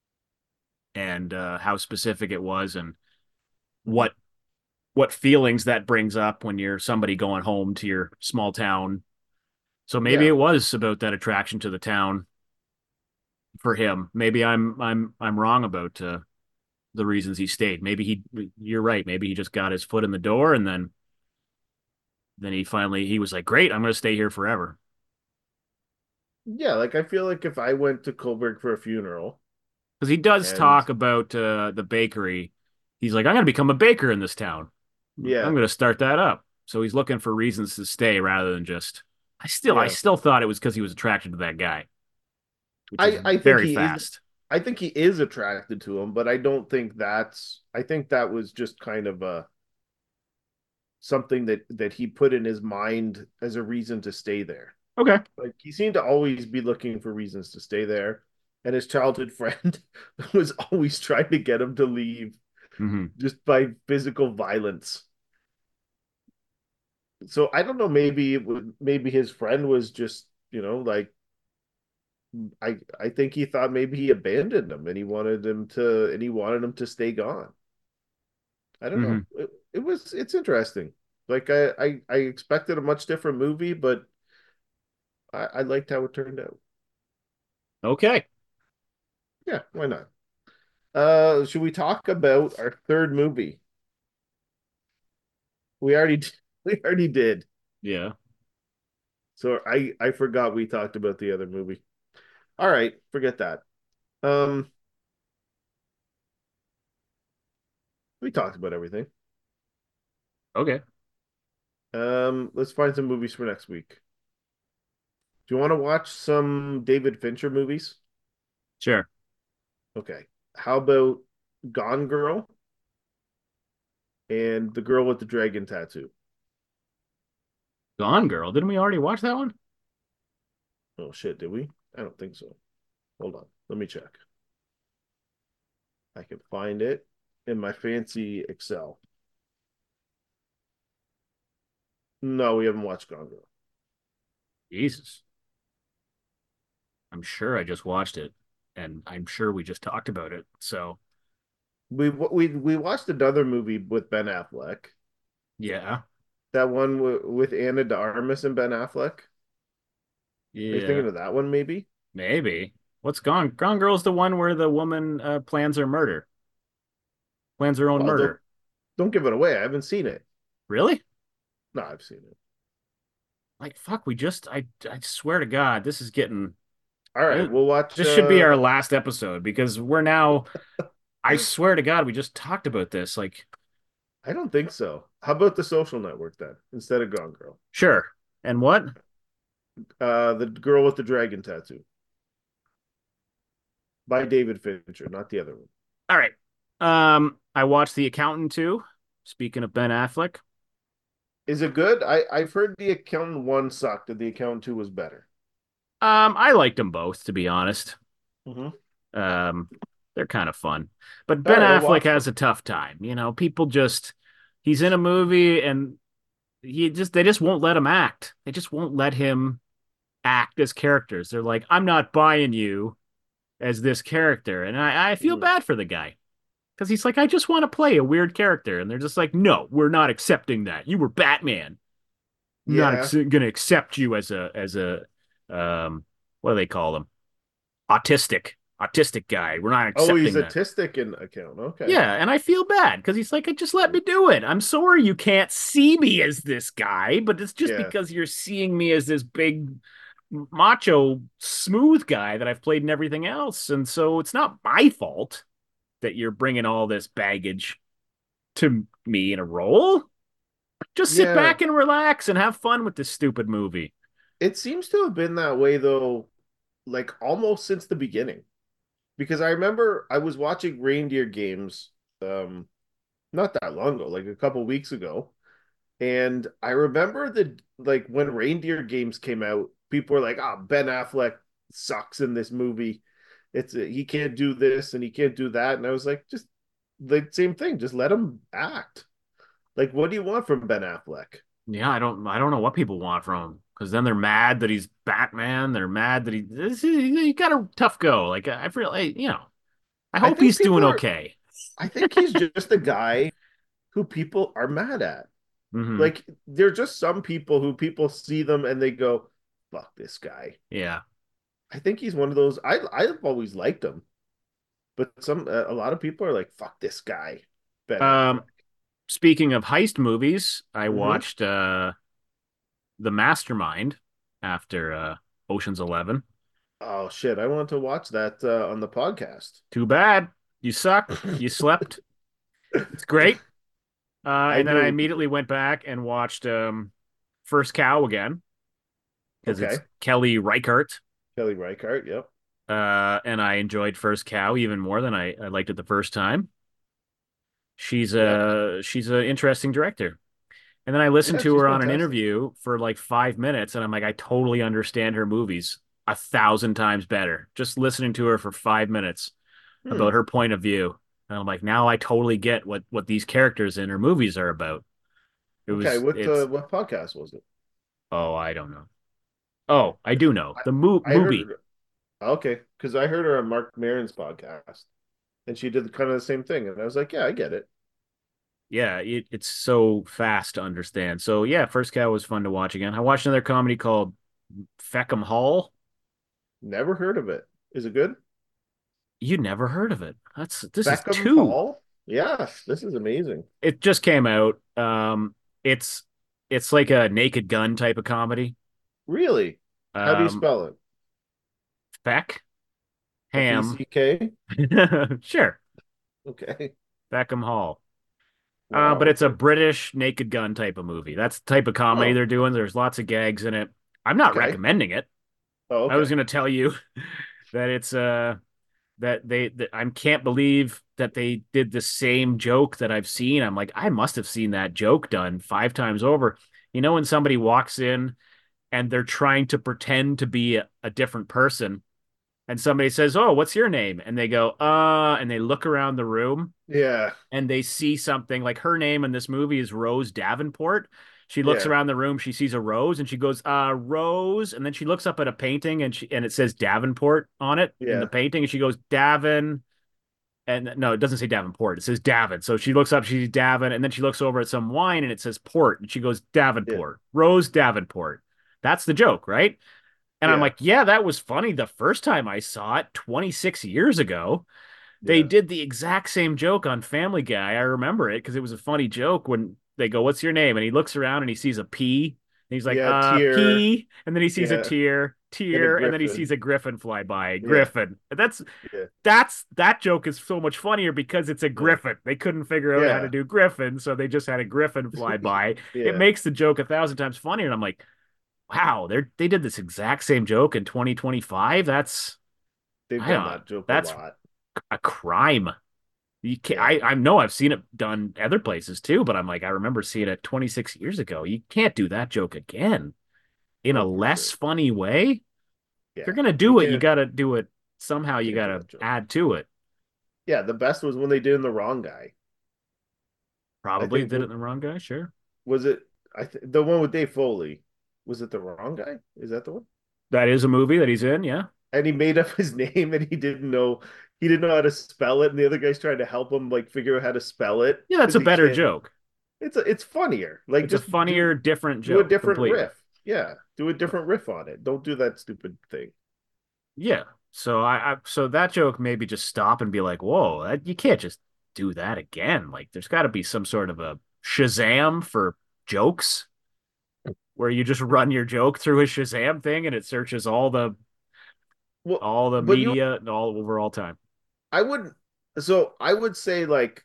and uh how specific it was and mhm. what what feelings that brings up when you're somebody going home to your small town. So maybe Yeah, it was about that attraction to the town for him. Maybe I'm I'm I'm wrong about uh, the reasons he stayed. Maybe he you're right. Maybe he just got his foot in the door and then then he finally he was like, "Great, I'm going to stay here forever." yeah. Like I feel like if I went to Coburg for a funeral Because he does and talk about uh, the bakery. He's like, I'm going to become a baker in this town. I'm yeah, going to start that up. So he's looking for reasons to stay rather than just. I still, I yeah. still thought it was because he was attracted to that guy, which is I I think very he is fast. I think he is attracted to him, but I don't think that's I think that was just kind of a something that that he put in his mind as a reason to stay there. Okay. Like he seemed to always be looking for reasons to stay there, and his childhood friend was always trying to get him to leave Hmm. just by physical violence. So I don't know, maybe it would maybe his friend was just, you know, like I I think he thought maybe he abandoned him and he wanted him to and he wanted him to stay gone. I don't know. Hmm. It, it was it's interesting. Like I, I I expected a much different movie, but I, I liked how it turned out. Okay. Yeah, why not? Uh, should we talk about our third movie? We already we already did. Yeah. So I I forgot we talked about the other movie. All right, forget that. Um, we talked about everything. Okay. Um, let's find some movies for next week. Do you want to watch some David Fincher movies? Sure. Okay. How about Gone Girl and The Girl with the Dragon Tattoo? Gone Girl. Didn't we already watch that one? Oh shit, did we? I don't think so. Hold on. Let me check. I can find it in my fancy Excel. No, we haven't watched Gone Girl. Jesus. I'm sure I just watched it, and I'm sure we just talked about it. So, We we we watched another movie with Ben Affleck. yeah. That one w with Anna de Armas and Ben Affleck. Are you Yeah. thinking of that one maybe? Maybe. What's Gone? Gone Girl's the one where the woman uh, plans her murder, plans her own Well, don't murder. don't give it away. I haven't seen it. Really? No, I've seen it. Like, fuck, we just, I, I swear to God, this is getting, All right, uh, we'll watch this should be uh our last episode because we're now, I swear to God, we just talked about this. Like, I don't think so. How about The Social Network then instead of Gone Girl? sure. And what? Uh, The Girl with the Dragon Tattoo by David Fincher, not the other one. All right. Um, I watched The Accountant too. Speaking of Ben Affleck, Is it good? I I've heard The Accountant one sucked and The Accountant two was better. um, I liked them both, to be honest. Mm-hmm. Um, they're kind of fun. But All Ben right, I'll Affleck watch has them. a tough time. You know, people just he's in a movie and he just they just won't let him act. They just won't let him act as characters. They're like, I'm not buying you as this character. And I, I feel Mm. bad for the guy. Because he's like, I just want to play a weird character. And they're just like, no, we're not accepting that. You were Batman. I'm not ex- Yeah. gonna accept you as a as a um what do they call them? Autistic. Autistic guy. We're not Oh, he's accepting that. autistic in Account. Okay. Yeah, and I feel bad because he's like, just let me do it. I'm sorry you can't see me as this guy, but it's just Yeah. because you're seeing me as this big macho smooth guy that I've played in everything else. And so it's not my fault that you're bringing all this baggage to me in a role. Just sit Yeah. back and relax and have fun with this stupid movie. It seems to have been that way though, like almost since the beginning. Because I remember I was watching Reindeer Games um not that long ago, like a couple weeks ago. And I remember that like when Reindeer Games came out, people were like, "Ah, oh, Ben Affleck sucks in this movie. It's a, he can't do this and he can't do that." And I was like, just the same thing, just let him act. Like, what do you want from Ben Affleck? Yeah, I don't I don't know what people want from him because then they're mad that he's Batman. They're mad that he this, he, he got a tough go. Like I feel like, you know, I I hope think he's doing people are okay. I think he's just a guy who people are mad at. Hmm. Like, there're just some people who people see them and they go, "Fuck this guy." Yeah. I think he's one of those. I I've always liked him, but some a lot of people are like, "Fuck this guy," Ben Um, Affleck. Speaking of heist movies, I Mm-hmm. watched uh The Mastermind after uh Ocean's Eleven. Oh shit! I want to watch that uh, on the podcast. Too bad. You sucked. You slept. It's great. Uh, I and then knew I it would immediately be went back and watched um First Cow again because it's okay. Kelly Reichardt. Kelly Reichardt. Yep. Uh, and I enjoyed First Cow even more than I, I liked it the first time. She's Yep. a she's an interesting director. And then I listened Yeah, to she's her on an fantastic. interview for like five minutes, and I'm like, I totally understand her movies a thousand times better. Just listening to her for five minutes Hmm. about her point of view. And I'm like, now I totally get what what these characters in her movies are about. It Okay. was What uh, it's what podcast was it? oh, I don't know. Oh, I do know. I The Mo I movie. heard okay because I heard her on Mark Maron's podcast, and she did kind of the same thing, and I was like, yeah, I get it. Yeah, it, it's so fast to understand. So yeah, First Cow was fun to watch again. I watched another comedy called Feckham Hall. Never heard of it. Is it good? You never heard of it. That's this is Beckham two. Hall? Yes, this is amazing. It just came out. Um, it's it's like a Naked Gun type of comedy. Really? How do you Um, spell it? Feck F E Ham. C K? Sure, Okay. Beckham Hall. Uh, but Wow, it's a okay. British Naked Gun type of movie. That's the type of comedy Oh, they're doing. There's lots of gags in it. I'm not okay. recommending it. Oh, I was okay. going to tell you that it's uh that they that I can't believe that they did the same joke that I've seen. I'm like, I must have seen that joke done five times over. You know, when somebody walks in and they're trying to pretend to be a, a different person, and somebody says, "Oh, what's your name?" and they go, "Uh," and they look around the room Yeah, and they see something like her name in this movie is Rose Davenport. She looks yeah, around the room, she sees a rose and she goes, uh, Rose. And then she looks up at a painting and she and it says Davenport on it in the yeah, painting. And she goes, Davin. And no, it doesn't say Davenport. It says Davin. So she looks up, she's Davin, and then she looks over at some wine and it says port. And she goes, yeah, Davenport, Rose Davenport. That's the joke, right? And I'm yeah, like, yeah, that was funny the first time I saw it twenty-six years ago. They yeah, did the exact same joke on Family Guy. I remember it because it was a funny joke when they go, "What's your name?" And he looks around and he sees a P. And he's like, yeah. "Uh, Tear, P." And then he sees a yeah, tear, and a tear, and then he sees griffin. a griffin fly by. Yeah, Griffin. And that's yeah, that's that joke is so much funnier because it's a yeah, griffin. They couldn't figure out how to yeah, do griffin, so they just had a griffin fly by. It yeah. makes the joke a thousand times funnier. And I'm like, wow, they they did this exact same joke in twenty twenty-five. That's They've I done don't that joke a that's lot. a crime. You can't, Yeah. I, I know I've seen it done other places too, but I'm like, I remember seeing it twenty-six years ago. You can't do that joke again in a Oh, for less sure. funny way. If you're Yeah. gonna You do it, you can't gotta do it somehow. You can't do gotta that joke. add to it. Yeah, the best was when they did in the wrong guy. I Probably think did it what in the wrong guy. Sure, was it I th the one with Dave Foley. Was it the wrong guy? Is that the one? that is a movie that he's in. Yeah, And he made up his name and he didn't know he didn't know how to spell it, and the other guy's trying to help him like figure out how to spell it yeah, that's because a he better can't. joke. It's a, it's funnier. Like It's a just funnier, do different do a joke different completely. riff. Yeah, do a different riff on it. Don't do that stupid thing. Yeah. So I, I so that joke maybe just stop and be like, whoa, that, you can't just do that again. Like, there's got to be some sort of a Shazam for jokes where you just run your joke through a Shazam thing and it searches all the Well, all the but you media and all over all time. I wouldn't so I would say like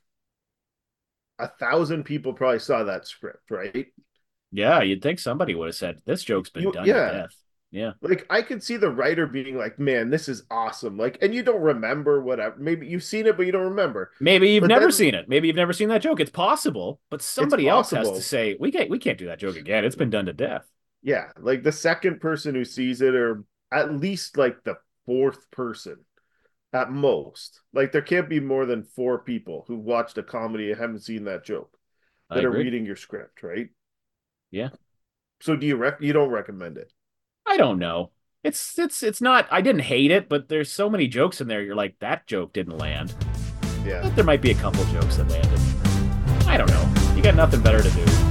a thousand people probably saw that script, right? Yeah, you'd think somebody would have said this joke's been You done to yeah. death. Yeah. Like I could see the writer being like, "Man, this is awesome." Like, and you don't remember whatever. Maybe you've seen it, but you don't remember. Maybe you've But never then seen it. Maybe you've never seen that joke. It's possible, but it's somebody else has to possible. say, we can't we can't do that joke again. It's been done to death. Yeah, like the second person who sees it, or at least like the fourth person at most. Like there can't be more than four people who watched a comedy and haven't seen that joke I that are agree. reading your script, right? Yeah. So do you rec you don't recommend it? I don't know. It's it's it's not I didn't hate it, but there's so many jokes in there. You're like, that joke didn't land. Yeah. But there might be a couple jokes that landed. I don't know. You got nothing better to do.